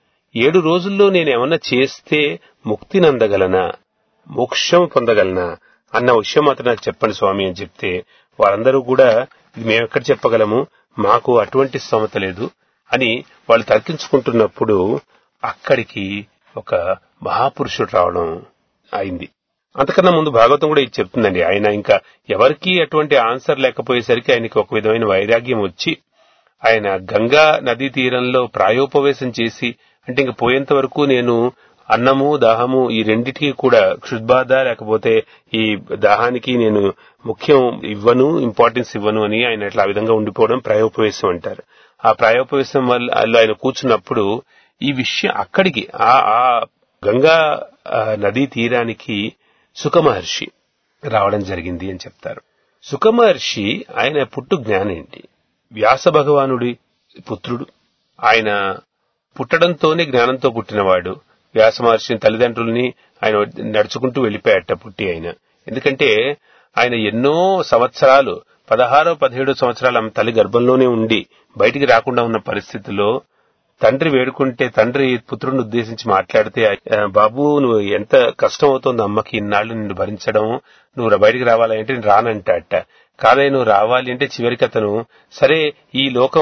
7 రోజుల్లో నేనేమన్నా చేస్తే ముక్తిని అందగలనా, మోక్షం పొందగలనా అన్న విషయం మాత్రం నాకు చెప్పండి స్వామి అని చెప్తే, వారందరూ కూడా ఇది మేమెక్కడ చెప్పగలము, మాకు అటువంటి స్తోమత లేదు అని వాళ్ళు తర్కించుకుంటున్నప్పుడు అక్కడికి ఒక మహాపురుషుడు రావడం అయింది. అంతకన్నా ముందు భాగవతం కూడా ఇది చెప్తుందండి. ఆయన ఇంకా ఎవరికీ అటువంటి ఆన్సర్ లేకపోయేసరికి ఆయనకి ఒక విధమైన వైరాగ్యం వచ్చి ఆయన గంగా నదీ తీరంలో ప్రాయోపవేశం చేసి, అంటే ఇంక పోయేంత వరకు నేను అన్నము దాహము ఈ రెండిటికి కూడా క్షుద్బాధ లేకపోతే ఈ దాహానికి నేను ముఖ్యం ఇవ్వను, ఇంపార్టెన్స్ ఇవ్వను అని ఆయన అట్లా ఆ విధంగా ఉండిపోవడం ప్రాయోపవేశం అంటారు. ఆ ప్రాయోపవేశం వల్ల ఆయన కూర్చున్నప్పుడు ఈ విషయం అక్కడికి ఆ గంగా నదీ తీరానికి సుఖమహర్షి రావడం జరిగింది అని చెప్తారు. సుఖమహర్షి ఆయన పుట్టు జ్ఞానేంటి, వ్యాస భగవానుడి పుత్రుడు. ఆయన పుట్టడంతోనే జ్ఞానంతో పుట్టినవాడు. వ్యాస మహర్షిని తల్లిదండ్రుల్ని ఆయన నడుచుకుంటూ వెళ్లిపోయాట పుట్టి ఆయన. ఎందుకంటే ఆయన ఎన్నో సంవత్సరాలు 16-17 సంవత్సరాలు ఆమె తల్లి గర్భంలోనే ఉండి బయటికి రాకుండా ఉన్న పరిస్థితిలో తండ్రి వేడుకుంటే తండ్రి పుత్రుడిని ఉద్దేశించి మాట్లాడితే, బాబు నువ్వు ఎంత కష్టం అవుతోంది అమ్మకి ఇన్నాళ్లు నిన్ను భరించడం, నువ్వు బయటికి రావాలంటే నేను రానంటాట. కాదే నువ్వు రావాలి అంటే చివరికి అతను సరే ఈ లోకం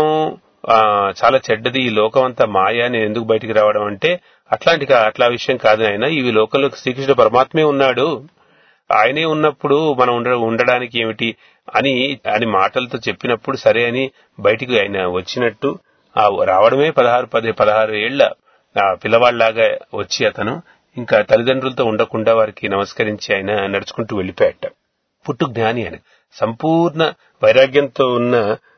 చాలా చెడ్డది, ఈ లోకం అంతా మాయా, నేను ఎందుకు బయటికి రావడం అంటే అట్లా విషయం కాదు ఆయన, ఈ లోకంలో శ్రీకృష్ణుడు పరమాత్మే ఉన్నాడు, ఆయనే ఉన్నప్పుడు మనం ఉండడానికి ఏమిటి అని మాటలతో చెప్పినప్పుడు సరే అని బయటికి ఆయన వచ్చినట్టు రావడమే 16 ఏళ్ల పిల్లవాళ్లాగా వచ్చి అతను ఇంకా తల్లిదండ్రులతో ఉండకుండా వారికి నమస్కరించి ఆయన నడుచుకుంటూ వెళ్లిపోయాట. పుట్టు జ్ఞాని ఆయన, సంపూర్ణ వైరాగ్యంతో ఉన్న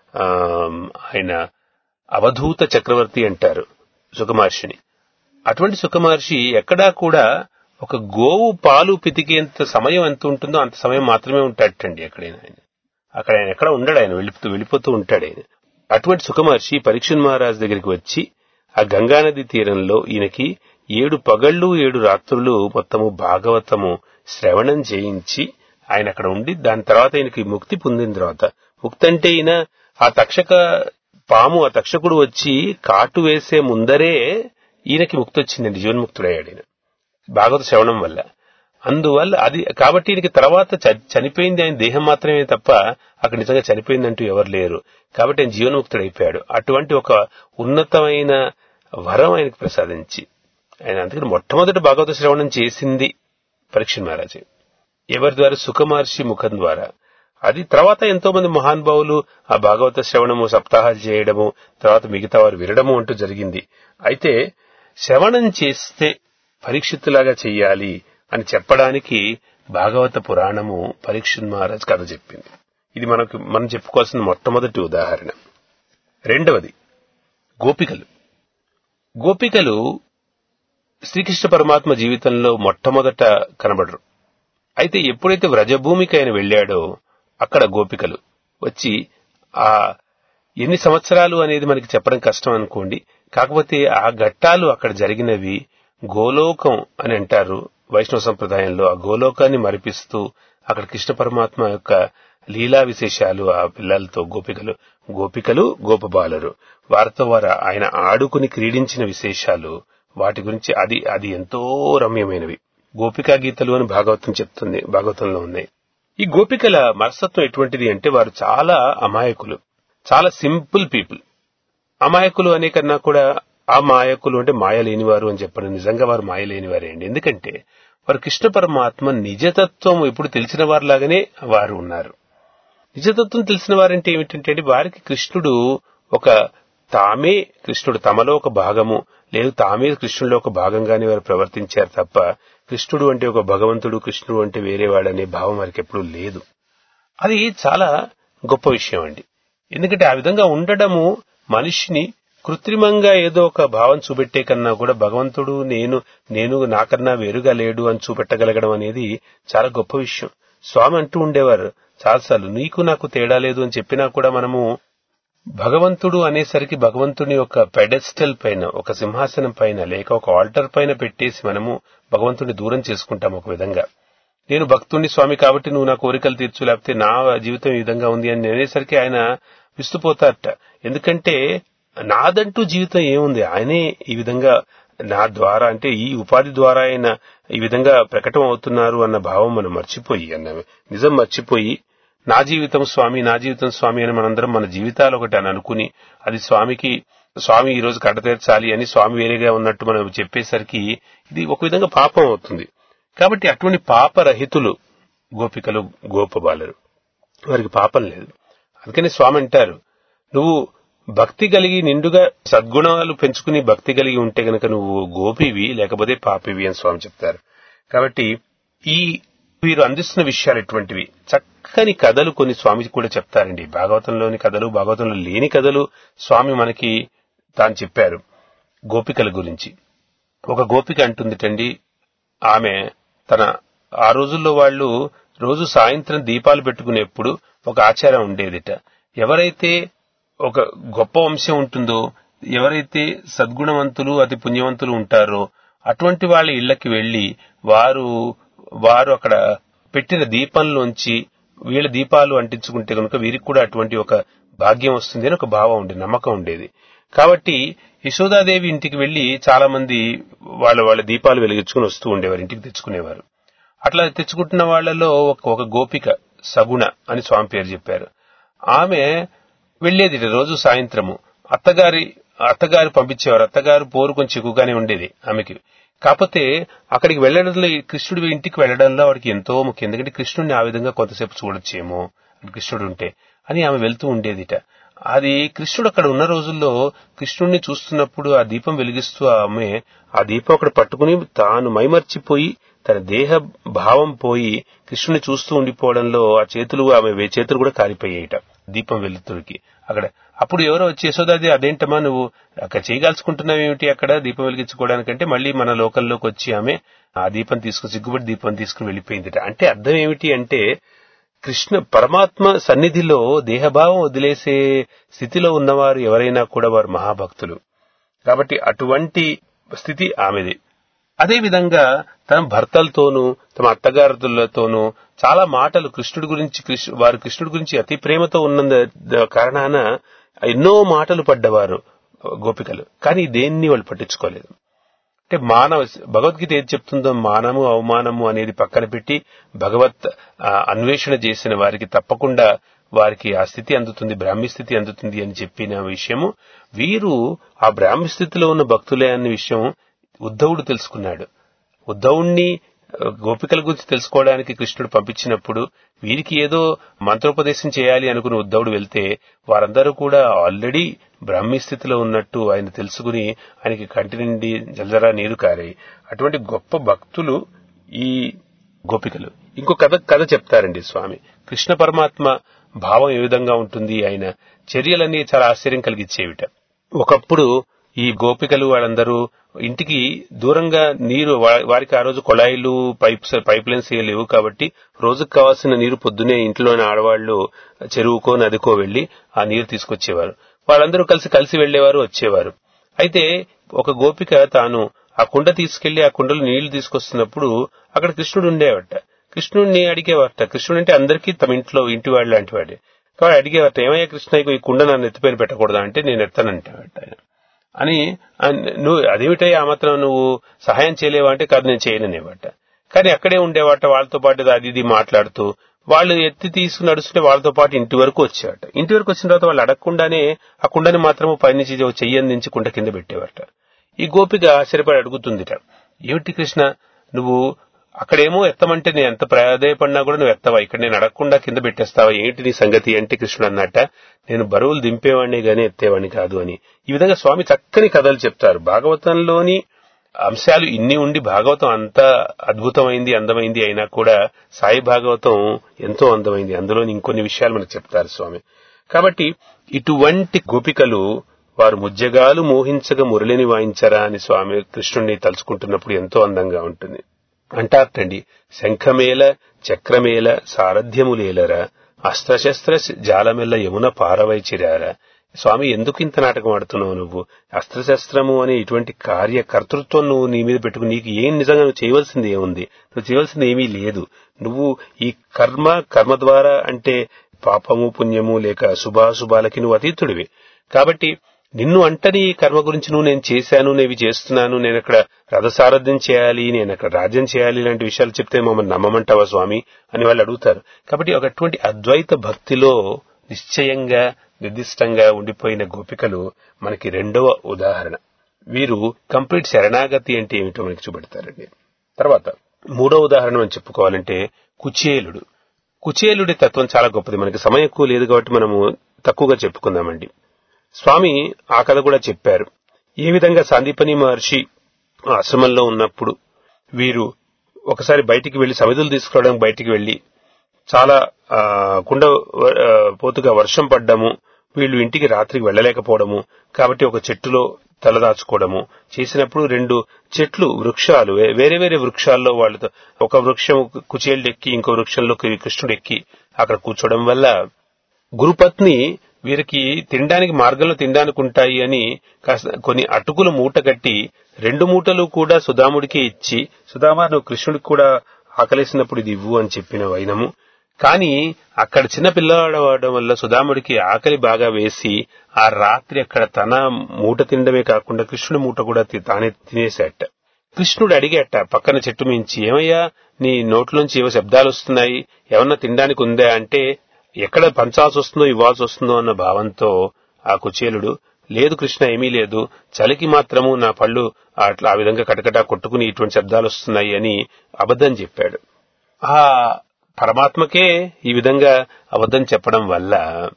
ఆయన అవధూత చక్రవర్తి అంటారు సుఖమహర్షిని. అటువంటి సుఖమహర్షి ఎక్కడా కూడా ఒక గోవు పాలు పితికేంత సమయం ఎంత ఉంటుందో అంత సమయం మాత్రమే ఉంటాడటండి ఎక్కడైనా. అక్కడ ఆయన ఎక్కడ ఉండడు, ఆయన వెళ్ళిపోతూ ఉంటాడు ఆయన. అటువంటి సుఖమహర్షి పరీక్షిత్ మహారాజ్ దగ్గరికి వచ్చి ఆ గంగానది తీరంలో ఈయనకి 7 పగళ్లు 7 రాత్రులు మొత్తము భాగవతము శ్రవణం చేయించి ఆయన అక్కడ ఉండి దాని తర్వాత ఈయనకి ముక్తి పొందిన తర్వాత, ముక్తి అంటే ఈయన ఆ తక్షకుడు వచ్చి కాటు వేసే ముందరే ఈయనకి ముక్తి వచ్చిందండి, జీవన్ముక్తుడయ్యాడు ఈయన భాగవత శ్రవణం వల్ల. అందువల్ల అది కాబట్టి ఈయనకి తర్వాత చనిపోయింది ఆయన దేహం మాత్రమే తప్ప అక్కడ నిజంగా చనిపోయిందంటూ ఎవరు లేరు. కాబట్టి ఆయన జీవన్ముక్తుడైపోయాడు. అటువంటి ఒక ఉన్నతమైన వరం ఆయనకు ప్రసాదించి ఆయన అందుకని మొట్టమొదటి భాగవత శ్రవణం చేసింది పరీక్షిత్ మహారాజే. ఎవరి ద్వారా? సుఖమహర్షి ముఖం ద్వారా. అది తర్వాత ఎంతో మంది మహానుభావులు ఆ భాగవత శ్రవణము సప్తాహాలు చేయడము, తర్వాత మిగతా వారు వినడము అంటూ జరిగింది. అయితే శ్రవణం చేస్తే పరీక్షిత్తులాగా చెయ్యాలి అని చెప్పడానికి భాగవత పురాణము పరీక్షిత్ మహారాజ్ కథ చెప్పింది. ఇది మనం చెప్పుకోవాల్సిన మొట్టమొదటి ఉదాహరణ. రెండవది గోపికలు శ్రీకృష్ణ పరమాత్మ జీవితంలో మొట్టమొదట కనబడరు. అయితే ఎప్పుడైతే వ్రజభూమికి ఆయన వెళ్లాడో అక్కడ గోపికలు వచ్చి ఎన్ని సంవత్సరాలు అనేది మనకి చెప్పడం కష్టం అనుకోండి, కాకపోతే ఆ ఘట్టాలు అక్కడ జరిగినవి గోలోకం అని అంటారు వైష్ణవ సంప్రదాయంలో. ఆ గోలోకాన్ని మరిపిస్తూ అక్కడ కృష్ణ పరమాత్మ యొక్క లీలా విశేషాలు ఆ పిల్లలతో గోపికలు గోపబాలరు వారితో ఆయన ఆడుకుని క్రీడించిన విశేషాలు, వాటి గురించి అది ఎంతో రమ్యమైనవి. గోపికా గీతలు అని భాగవతం చెప్తుంది, భాగవతంలో ఉన్నాయి. ఈ గోపికల మనస్తత్వం ఎటువంటిది అంటే వారు చాలా అమాయకులు, చాలా సింపుల్ పీపుల్. అమాయకులు అనే కన్నా కూడా అమాయకులు అంటే మాయ లేనివారు అని చెప్పండి. నిజంగా వారు మాయ లేనివారే అండి. ఎందుకంటే వారు కృష్ణ పరమాత్మ నిజతత్వం ఇప్పుడు తెలిసిన వారిలాగానే వారు ఉన్నారు. నిజతత్వం తెలిసిన వారంటే ఏమిటంటే వారికి కృష్ణుడు తామే కృష్ణుడు తమలో ఒక భాగము, లేదు తామే కృష్ణుడిలో ఒక భాగంగానే వారు ప్రవర్తించారు తప్ప కృష్ణుడు అంటే ఒక భగవంతుడు, కృష్ణుడు అంటే వేరేవాడనే భావం వారికి ఎప్పుడూ లేదు. అది చాలా గొప్ప విషయం అండి. ఎందుకంటే ఆ విధంగా ఉండడము మనిషిని కృత్రిమంగా ఏదో ఒక భావం చూపెట్టే కన్నా కూడా భగవంతుడు నేను నాకన్నా వేరుగా లేడు అని చూపెట్టగలగడం అనేది చాలా గొప్ప విషయం. స్వామి అంటూ ఉండేవారు చాలాసార్లు, నీకు నాకు తేడా లేదు అని చెప్పినా కూడా మనము భగవంతుడు అనేసరికి భగవంతుని ఒక పెడెస్టల్ పైన, ఒక సింహాసనం పైన లేక ఒక ఆల్టర్ పైన పెట్టేసి మనము భగవంతుడిని దూరం చేసుకుంటాం. ఒక విధంగా నేను భక్తుడిని స్వామి కాబట్టి నువ్వు నా కోరికలు తీర్చు, లేకపోతే నా జీవితం ఈ విధంగా ఉంది అని అనేసరికి ఆయన విస్తుపోతారట. ఎందుకంటే నాదంటూ జీవితం ఏముంది, ఆయనే ఈ విధంగా నా ద్వారా అంటే ఈ ఉపాధి ద్వారా ఆయన ఈ విధంగా ప్రకటన అవుతున్నారు అన్న భావం మనం మర్చిపోయి, నిజం మర్చిపోయి నా జీవితం స్వామి అని మనందరం మన జీవితాలు ఒకటి అని అనుకుని అది స్వామి ఈ రోజు కట్ట తీర్చాలి అని స్వామి వేరేగా ఉన్నట్టు మనం చెప్పేసరికి ఇది ఒక విధంగా పాపం అవుతుంది. కాబట్టి అటువంటి పాపరహితులు గోపికలు గోపబాలరు, వారికి పాపం లేదు. అందుకని స్వామి అంటారు, నువ్వు భక్తి కలిగి నిండుగా సద్గుణాలు పెంచుకుని భక్తి కలిగి ఉంటే గనక నువ్వు గోపివి, లేకపోతే పాపివి అని స్వామి చెప్తారు. కాబట్టి వీరు అందిస్తున్న విషయాలు ఎటువంటివి, చక్కని కథలు కొన్ని స్వామి కూడా చెప్తారండి. భాగవతంలోని కథలు, భాగవతంలో లేని కథలు స్వామి మనకి తాను చెప్పారు గోపికల గురించి. ఒక గోపిక అంటుందిటండి, ఆమె ఆ రోజుల్లో వాళ్ళు రోజు సాయంత్రం దీపాలు పెట్టుకునేప్పుడు ఒక ఆచారం ఉండేదిట. ఎవరైతే ఒక గొప్ప వంశం ఉంటుందో, ఎవరైతే సద్గుణవంతులు అతి పుణ్యవంతులు ఉంటారో అటువంటి వాళ్ళ ఇళ్లకి వెళ్లి వారు అక్కడ పెట్టిన దీపంలోంచి వీళ్ళ దీపాలు అంటించుకుంటే కనుక వీరికి కూడా అటువంటి ఒక భాగ్యం వస్తుంది అని ఒక భావం ఉండేది, నమ్మకం ఉండేది. కాబట్టి యశోదాదేవి ఇంటికి వెళ్లి చాలా మంది వాళ్ళ దీపాలు వెలిగించుకుని వస్తూ ఉండేవారు, ఇంటికి తెచ్చుకునేవారు. అట్లా తెచ్చుకుంటున్న వాళ్లలో ఒక గోపిక సగుణ అని స్వామి పేరు చెప్పారు. ఆమె వెళ్లేది రోజు సాయంత్రము. అత్తగారు పంపించేవారు. అత్తగారు పోరు కొంచెం ఎక్కువగానే ఉండేది ఆమెకి. కాకపోతే అక్కడికి వెళ్లడంలో, కృష్ణుడి ఇంటికి వెళ్లడంలో వాడికి ఎంతో ముఖ్యం. ఎందుకంటే కృష్ణుడిని ఆ విధంగా కొంతసేపు చూడొచ్చేమో కృష్ణుడు ఉంటే అని ఆమె వెళ్తూ ఉండేదిట. అది కృష్ణుడు అక్కడ ఉన్న రోజుల్లో కృష్ణుడిని చూస్తున్నప్పుడు ఆ దీపం వెలిగిస్తూ ఆమె ఆ దీపం అక్కడ పట్టుకుని తాను మైమర్చిపోయి తన దేహ భావం పోయి కృష్ణుని చూస్తూ ఉండిపోవడంలో ఆమె చేతులు కూడా కాలిపోయాయిట దీపం వెలుతురికి అక్కడ. అప్పుడు ఎవరో వచ్చి, యశోదాది అదేంటమ్మా నువ్వు అక్కడ చేయగాల్చుకుంటున్నావేమిటి అక్కడ దీపం వెలిగించుకోవడానికంటే, మళ్ళీ మన లోకల్లోకి వచ్చి ఆమె ఆ దీపం సిగ్గుబడి దీపం తీసుకుని వెళ్లిపోయిందిట. అంటే అర్థం ఏమిటి అంటే, కృష్ణ పరమాత్మ సన్నిధిలో దేహభావం వదిలేసే స్థితిలో ఉన్నవారు ఎవరైనా కూడా వారు మహాభక్తులు. కాబట్టి అటువంటి స్థితి ఆమెది. అదేవిధంగా తమ భర్తలతోనూ తమ అత్తగారులతోనూ చాలా మాటలు వారు కృష్ణుడి గురించి అతి ప్రేమతో ఉన్న కారణాన ఎన్నో మాటలు పడ్డవారు గోపికలు. కానీ దేన్ని వాళ్ళు పట్టించుకోలేదు. అంటే భగవద్గీత ఏది చెప్తుందో మానము అవమానము అనేది పక్కన పెట్టి భగవత్ అన్వేషణ చేసిన వారికి తప్పకుండా వారికి ఆ స్థితి అందుతుంది, బ్రాహ్మీ స్థితి అందుతుంది అని చెప్పిన విషయము, వీరు ఆ బ్రాహ్మీ స్థితిలో ఉన్న భక్తులే అనే విషయం ఉద్ధవుడు తెలుసుకున్నాడు. ఉద్ధవుణ్ణి గోపికల గురించి తెలుసుకోవడానికి కృష్ణుడు పంపించినప్పుడు వీరికి ఏదో మంత్రోపదేశం చేయాలి అనుకుని ఉద్ధవుడు వెళ్తే వారందరూ కూడా ఆల్రెడీ బ్రాహ్మీ స్థితిలో ఉన్నట్టు ఆయన తెలుసుకుని ఆయనకి కంటి నుండి జలజరా నీరు కారాయి. అటువంటి గొప్ప భక్తులు ఈ గోపికలు. ఇంకో కథ చెప్తారండి స్వామి. కృష్ణ పరమాత్మ భావం ఏ విధంగా ఉంటుంది, ఆయన చర్యలన్నీ చాలా ఆశ్చర్యం కలిగించేవిట. ఒకప్పుడు ఈ గోపికలు వాళ్ళందరూ ఇంటికి దూరంగా నీరు, వారికి ఆ రోజు కొళాయిలు పైప్ లైన్స్ లేవు కాబట్టి రోజుకు కావాల్సిన నీరు పొద్దునే ఇంట్లోని ఆడవాళ్లు చెరువుకో నదికో వెళ్లి ఆ నీరు తీసుకొచ్చేవారు. వాళ్ళందరూ కలిసి వెళ్లేవారు, వచ్చేవారు. అయితే ఒక గోపిక తాను ఆ కుండ తీసుకెళ్లి ఆ కుండలో నీళ్లు తీసుకొస్తున్నప్పుడు అక్కడ కృష్ణుడు ఉండేవట. కృష్ణుడిని అడిగేవారట. కృష్ణుడు అంటే అందరికీ తమ ఇంటి వాడు లాంటి వాడే కాబట్టి అడిగేవారట, ఏమయ్యా కృష్ణ ఈ కుండ నన్ను ఎత్తిపైన పెట్టకూడదా అంటే నేను ఎత్తానంటావట ఆయన అని. నువ్వు అదేమిటయ్యా ఆ మాత్రం నువ్వు సహాయం చేయలేవా అంటే కాదు నేను చేయననేవాట. కానీ అక్కడే ఉండేవాట వాళ్ళతో పాటు అది ఇది మాట్లాడుతూ. వాళ్ళు ఎత్తి తీసుకుని నడుస్తుంటే వాళ్ళతో పాటు ఇంటి వరకు వచ్చేవాట. ఇంటి వరకు వచ్చిన తర్వాత వాళ్ళు అడగకుండానే ఆ కుండని మాత్రము పైనుంచి చెయ్యందించి కుండ కింద పెట్టేవారట. ఈ గోపిక ఆశ్చర్యపడి అడుగుతుందిట, ఏమిటి కృష్ణ నువ్వు అక్కడేమో ఎత్తమంటే నేను ఎంత ప్రాధాయపడినా కూడా నువ్వు ఎత్తవా, ఇక్కడ నేను అడగకుండా కింద పెట్టేస్తావా, ఏంటి నీ సంగతి అంటే కృష్ణుడు అన్నట్ట, నేను బరువులు దింపేవాడిని గానీ ఎత్తేవాడిని కాదు అని. ఈ విధంగా స్వామి చక్కని కథలు చెప్తారు. భాగవతంలోని అంశాలు ఇన్ని ఉండి భాగవతం అంత అద్భుతమైంది, అందమైంది అయినా కూడా సాయి భాగవతం ఎంతో అందమైంది. అందులోని ఇంకొన్ని విషయాలు మనకు చెప్తారు స్వామి. కాబట్టి ఇటువంటి గోపికలు వారు ముజ్జగాలు మోహించగా మురళిని వాయించరా అని స్వామి కృష్ణుణ్ణి తలుచుకుంటున్నప్పుడు ఎంతో అందంగా ఉంటుంది. అంటారటండి, శంఖమేల చక్రమేల సారథ్యములేలరా అస్త్రశస్త్ర జాలమెల్ల యమున పారవైచిరారా. స్వామి, ఎందుకు ఇంత నాటకం ఆడుతున్నావు నువ్వు? అస్త్రశస్త్రము అనే ఇటువంటి కార్యకర్తృత్వం నువ్వు నీ మీద పెట్టుకుని నీకు ఏం నిజంగా నువ్వు చేయవలసింది ఏముంది? నువ్వు చేయవలసింది ఏమీ లేదు. నువ్వు ఈ కర్మ ద్వారా అంటే పాపము పుణ్యము లేక శుభాశుభాలకి నువ్వు అతీతుడివి. కాబట్టి నిన్ను అంటని ఈ కర్మ గురించి నేను చేశాను, నేవి చేస్తున్నాను, నేను అక్కడ రథసారథ్యం చేయాలి, నేను అక్కడ రాజ్యం చేయాలి, ఇలాంటి విషయాలు చెప్తే మమ్మల్ని నమ్మమంటావా స్వామి అని వాళ్ళు అడుగుతారు. కాబట్టి అటువంటి అద్వైత భక్తిలో నిశ్చయంగా నిర్దిష్టంగా ఉండిపోయిన గోపికలు మనకి రెండవ ఉదాహరణ. వీరు కంప్లీట్ శరణాగతి అంటే ఏమిటో మనకి చూపెడతారండి. తర్వాత మూడో ఉదాహరణ మనం చెప్పుకోవాలంటే కుచేలుడు. కుచేలుడి తత్వం చాలా గొప్పది. మనకి సమయం ఎక్కువ లేదు కాబట్టి మనము తక్కువగా చెప్పుకుందామండి. స్వామి ఆ కథ కూడా చెప్పారు. ఏ విధంగా సాందీపని మహర్షి ఆశ్రమంలో ఉన్నప్పుడు వీరు ఒకసారి బయటికి వెళ్లి సమిధులు తీసుకురావడానికి బయటికి వెళ్లి చాలా పోతుగా వర్షం పడ్డము, వీళ్ళు ఇంటికి రాత్రికి వెళ్లలేకపోవడము, కాబట్టి ఒక చెట్టులో తలదాచుకోవడము చేసినప్పుడు 2 చెట్లు వృక్షాలు వేరే వేరే వృక్షాల్లో వాళ్ళతో ఒక వృక్షం కుచేలుడెక్కి ఇంకో వృక్షంలో కృష్ణుడెక్కి అక్కడ కూర్చోవడం వల్ల గురుపత్ని వీరికి తినడానికి మార్గంలో తినడానికి ఉంటాయి అని కొన్ని అటుకులు మూట కట్టి 2 మూటలు కూడా సుధాముడికి ఇచ్చి, సుధామా నువ్వు కృష్ణుడికి కూడా ఆకలేసినప్పుడు ఇది ఇవ్వు అని చెప్పిన వైనము. కానీ అక్కడ చిన్న పిల్లవాడు అవడం వల్ల సుధాముడికి ఆకలి బాగా వేసి ఆ రాత్రి అక్కడ తన మూట తినడమే కాకుండా కృష్ణుడి మూట కూడా తానే తినేసేట. కృష్ణుడు అడిగేట పక్కన చెట్టు మించి, ఏమయ్యా నీ నోట్లోంచి ఏవో శబ్దాలు వస్తున్నాయి, ఏమన్నా తినడానికి ఉందా అంటే, ఎక్కడ పంచాల్సి వస్తుందో ఇవ్వాల్సి వస్తుందో అన్న భావంతో ఆ కుచేలుడు, లేదు కృష్ణ ఏమీ లేదు, చలికి మాత్రము నా పళ్ళు అట్లా ఆ విధంగా కటకటా కొట్టుకుని ఇటువంటి శబ్దాలు వస్తున్నాయి అని అబద్ధం చెప్పాడు. ఆ పరమాత్మకే ఈ విధంగా అబద్ధం చెప్పడం వల్ల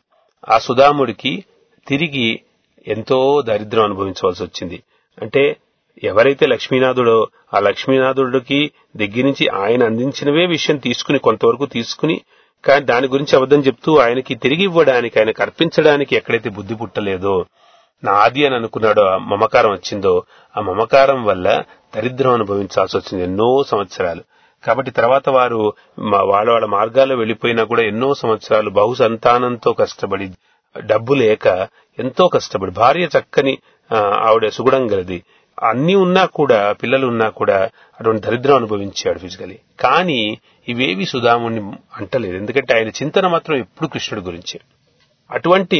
ఆ సుధాముడికి తిరిగి ఎంతో దరిద్రం అనుభవించవలసి వచ్చింది. అంటే ఎవరైతే లక్ష్మీనాథుడో ఆ లక్ష్మీనాథుడికి దగ్గర నుంచి ఆయన అందించినవే విషయం తీసుకుని కొంతవరకు తీసుకుని, కానీ దాని గురించి అబద్ధం చెప్తూ ఆయనకి తిరిగి ఇవ్వడానికి ఆయనకు అర్పించడానికి ఎక్కడైతే బుద్ధి పుట్టలేదో, నాది అని అనుకున్నాడో ఆ మమకారం వచ్చిందో, ఆ మమకారం వల్ల దరిద్రం అనుభవించాల్సి వచ్చింది ఎన్నో సంవత్సరాలు. కాబట్టి తర్వాత వారు వాళ్ళ మార్గాల్లో వెళ్లిపోయినా కూడా ఎన్నో సంవత్సరాలు బహు సంతానంతో కష్టపడి, డబ్బు లేక ఎంతో కష్టపడి, భార్య చక్కని ఆవిడ సుగుణం గలది, అన్ని ఉన్నా కూడా పిల్లలు ఉన్నా కూడా అటువంటి దరిద్రం అనుభవించాడు ఫిజికలీ. కానీ ఇవేవి సుధాముని అంటలేదు, ఎందుకంటే ఆయన చింతన మాత్రం ఎప్పుడు కృష్ణుడి గురించి. అటువంటి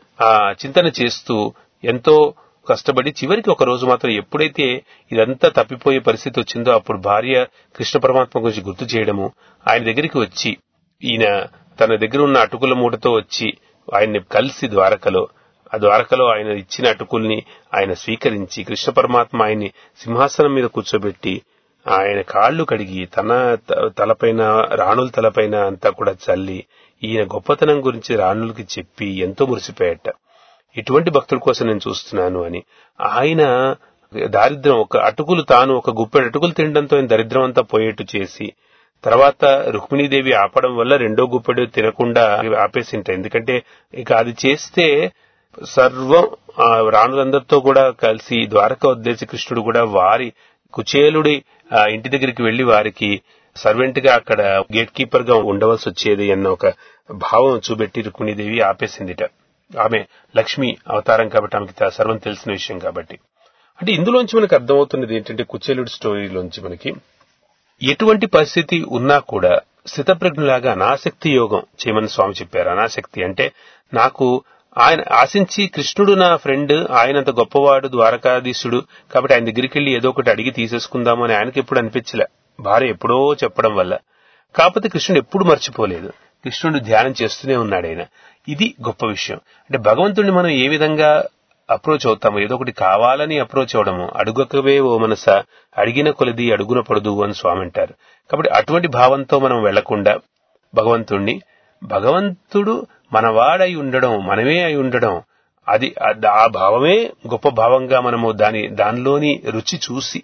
చింతన చేస్తూ ఎంతో కష్టపడి చివరికి ఒక రోజు మాత్రం ఎప్పుడైతే ఇదంతా తప్పిపోయే పరిస్థితి వచ్చిందో అప్పుడు భార్య కృష్ణ పరమాత్మ గురించి గుర్తు చేయడము, ఆయన దగ్గరికి వచ్చి ఈయన తన దగ్గర ఉన్న అటుకుల మూటతో వచ్చి ఆయన్ని కలిసి ఆ ద్వారకలో ఆయన ఇచ్చిన అటుకుల్ని ఆయన స్వీకరించి కృష్ణ పరమాత్మ ఆయన్ని సింహాసనం మీద కూర్చోబెట్టి ఆయన కాళ్లు కడిగి తన తలపైన రాణుల తలపైన అంతా కూడా చల్లి ఈయన గొప్పతనం గురించి రాణులకి చెప్పి ఎంతో మురిసిపోయాట. ఇటువంటి భక్తుల కోసం నేను చూస్తున్నాను అని. ఆయన దారిద్ర్యం ఒక అటుకులు తాను ఒక గుప్పెడు అటుకులు తినడంతో ఆయన దరిద్రం అంతా పోయేట్టు చేసి, తర్వాత రుక్మిణీదేవి ఆపడం వల్ల 2వ గుప్పెడు తినకుండా ఆపేసింట. ఎందుకంటే ఇక అది చేస్తే సర్వం రాణులందరితో కూడా కలిసి ద్వారక ఉద్దేశి కృష్ణుడు కూడా వారి కుచేలుడి ఇంటి దగ్గరికి వెళ్లి వారికి సర్వెంట్ గా అక్కడ గేట్ కీపర్ గా ఉండవలసి వచ్చేది అన్న ఒక భావం చూపెట్టి రుక్మిణీదేవి ఆపేసిందిట. ఆమె లక్ష్మి అవతారం కాబట్టి ఆమెకి సర్వం తెలిసిన విషయం కాబట్టి. అంటే ఇందులోంచి మనకు అర్థమవుతున్నది ఏంటంటే కుచేలుడి స్టోరీలోంచి మనకి ఎటువంటి పరిస్థితి ఉన్నా కూడా స్థితప్రజ్ఞులాగా అనాసక్తి యోగం చేయమని స్వామి చెప్పారు. అనాసక్తి అంటే నాకు ఆయన ఆశించి కృష్ణుడు నా ఫ్రెండ్, ఆయనంత గొప్పవాడు ద్వారకాధీశుడు కాబట్టి ఆయన దగ్గరికి వెళ్లి ఏదో ఒకటి అడిగి తీసేసుకుందాము అని ఆయనకి ఎప్పుడు అనిపించలే, భార్య ఎప్పుడో చెప్పడం వల్ల. కాకపోతే కృష్ణుడు ఎప్పుడు మర్చిపోలేదు, కృష్ణుడు ధ్యానం చేస్తూనే ఉన్నాడు ఆయన. ఇది గొప్ప విషయం. అంటే భగవంతుడిని మనం ఏ విధంగా అప్రోచ్ అవుతాము, ఏదో ఒకటి కావాలని అప్రోచ్ అవడము, అడుగకవే ఓ మనస అడిగిన కొలది అడుగున పడదు అని స్వామి అంటారు. కాబట్టి అటువంటి భావంతో మనం వెళ్లకుండా భగవంతుడు మనవాడై ఉండడం, మనమే అయి ఉండడం, అది ఆ భావమే గొప్ప భావంగా మనము దానిలోని రుచి చూసి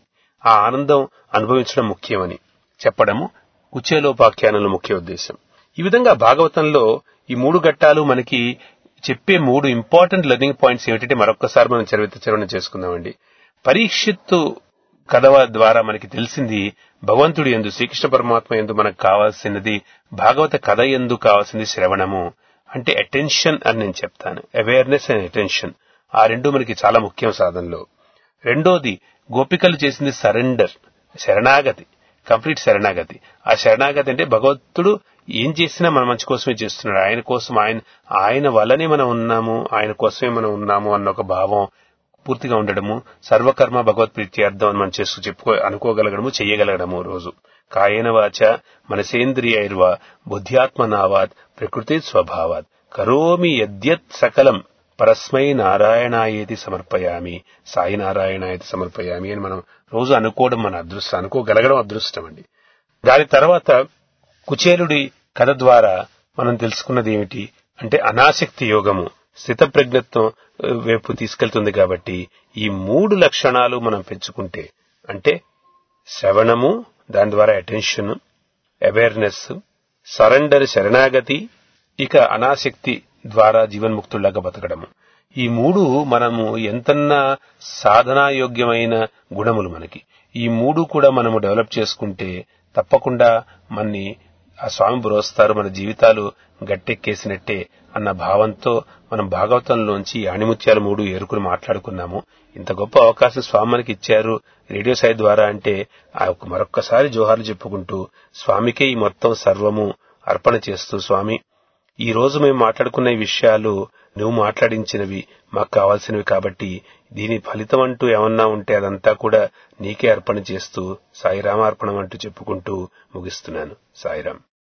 ఆ ఆనందం అనుభవించడం ముఖ్యమని చెప్పడము కుచేలోపాఖ్యానంలో ముఖ్య ఉద్దేశం. ఈ విధంగా భాగవతంలో ఈ 3 ఘట్టాలు మనకి చెప్పే 3 ఇంపార్టెంట్ లెర్నింగ్ పాయింట్స్ ఏమిటంటే మరొక్కసారి మనం చరణ చేసుకుందామండి. పరీక్షిత్తు కథ ద్వారా మనకి తెలిసింది భగవంతుడి యందు, శ్రీకృష్ణ పరమాత్మ యందు మనకు కావాల్సినది, భాగవత కథ యందు కావాల్సింది శ్రవణము, అంటే అటెన్షన్ అని నేను చెప్తాను. అవేర్నెస్ అండ్ అటెన్షన్, ఆ రెండు మనకి చాలా ముఖ్యం సాధనలో. రెండోది గోపికలు చేసింది సరెండర్, శరణాగతి, కంప్లీట్ శరణాగతి. ఆ శరణాగతి అంటే భగవంతుడు ఏం చేసినా మన మంచి కోసమే చేస్తున్నాడు, ఆయన కోసం, ఆయన వల్లనే మనం ఉన్నాము, ఆయన కోసమే మనం ఉన్నాము అన్న ఒక భావం పూర్తిగా ఉండడము. సర్వకర్మ భగవత్ ప్రీత్యార్థం అని మనం అనుకోగలగడము, చెయ్యగలగడము. రోజు కాయేన వాచ మనసేంద్రియైర్వా బుద్ధ్యాత్మనావాత్ ప్రకృతి స్వభావాత్ కరోమి యద్యత్ సకలం పరస్మై నారాయణాయేతి సమర్పయామి, సాయి నారాయణాయేతి సమర్పయామి అని మనం రోజు అనుకోవడం మన అదృష్టం, అనుకోగలగడం అదృష్టం అండి. దాని తర్వాత కుచేలుడి కథ ద్వారా మనం తెలుసుకున్నది ఏమిటి అంటే అనాసక్తి యోగము, స్థితప్రజ్ఞత్వం వైపు తీసుకెళ్తుంది. కాబట్టి ఈ 3 లక్షణాలు మనం పెంచుకుంటే, అంటే శ్రవణము, దాని ద్వారా అటెన్షన్, అవేర్నెస్, సరెండర్ శరణాగతి, ఇక అనాసక్తి ద్వారా జీవన్ముక్తుల్లాగా బతకడము, ఈ 3 మనము ఎంతన్నా సాధనాయోగ్యమైన గుణములు మనకి. ఈ 3 కూడా మనము డెవలప్ చేసుకుంటే తప్పకుండా మన్ని ఆ స్వామి బ్రోస్తారు, మన జీవితాలు గట్టెక్కేసినట్టే అన్న భావంతో మనం భాగవతంలోంచి ఆణిముత్యాలు 3 ఏరుకుని మాట్లాడుకున్నాము. ఇంత గొప్ప అవకాశం స్వామి మనకి ఇచ్చారు రేడియో సాయి ద్వారా అంటే మరొక్కసారి జోహార్లు చెప్పుకుంటూ స్వామికే ఈ మొత్తం సర్వము అర్పణ చేస్తూ, స్వామి ఈ రోజు మేము మాట్లాడుకున్న ఈ విషయాలు నువ్వు మాట్లాడించినవి, మాకు కావాల్సినవి, కాబట్టి దీని ఫలితం అంటూ ఏమన్నా ఉంటే అదంతా కూడా నీకే అర్పణ చేస్తూ సాయిరామ అర్పణం అంటూ చెప్పుకుంటూ ముగిస్తున్నాను. సాయిరాం.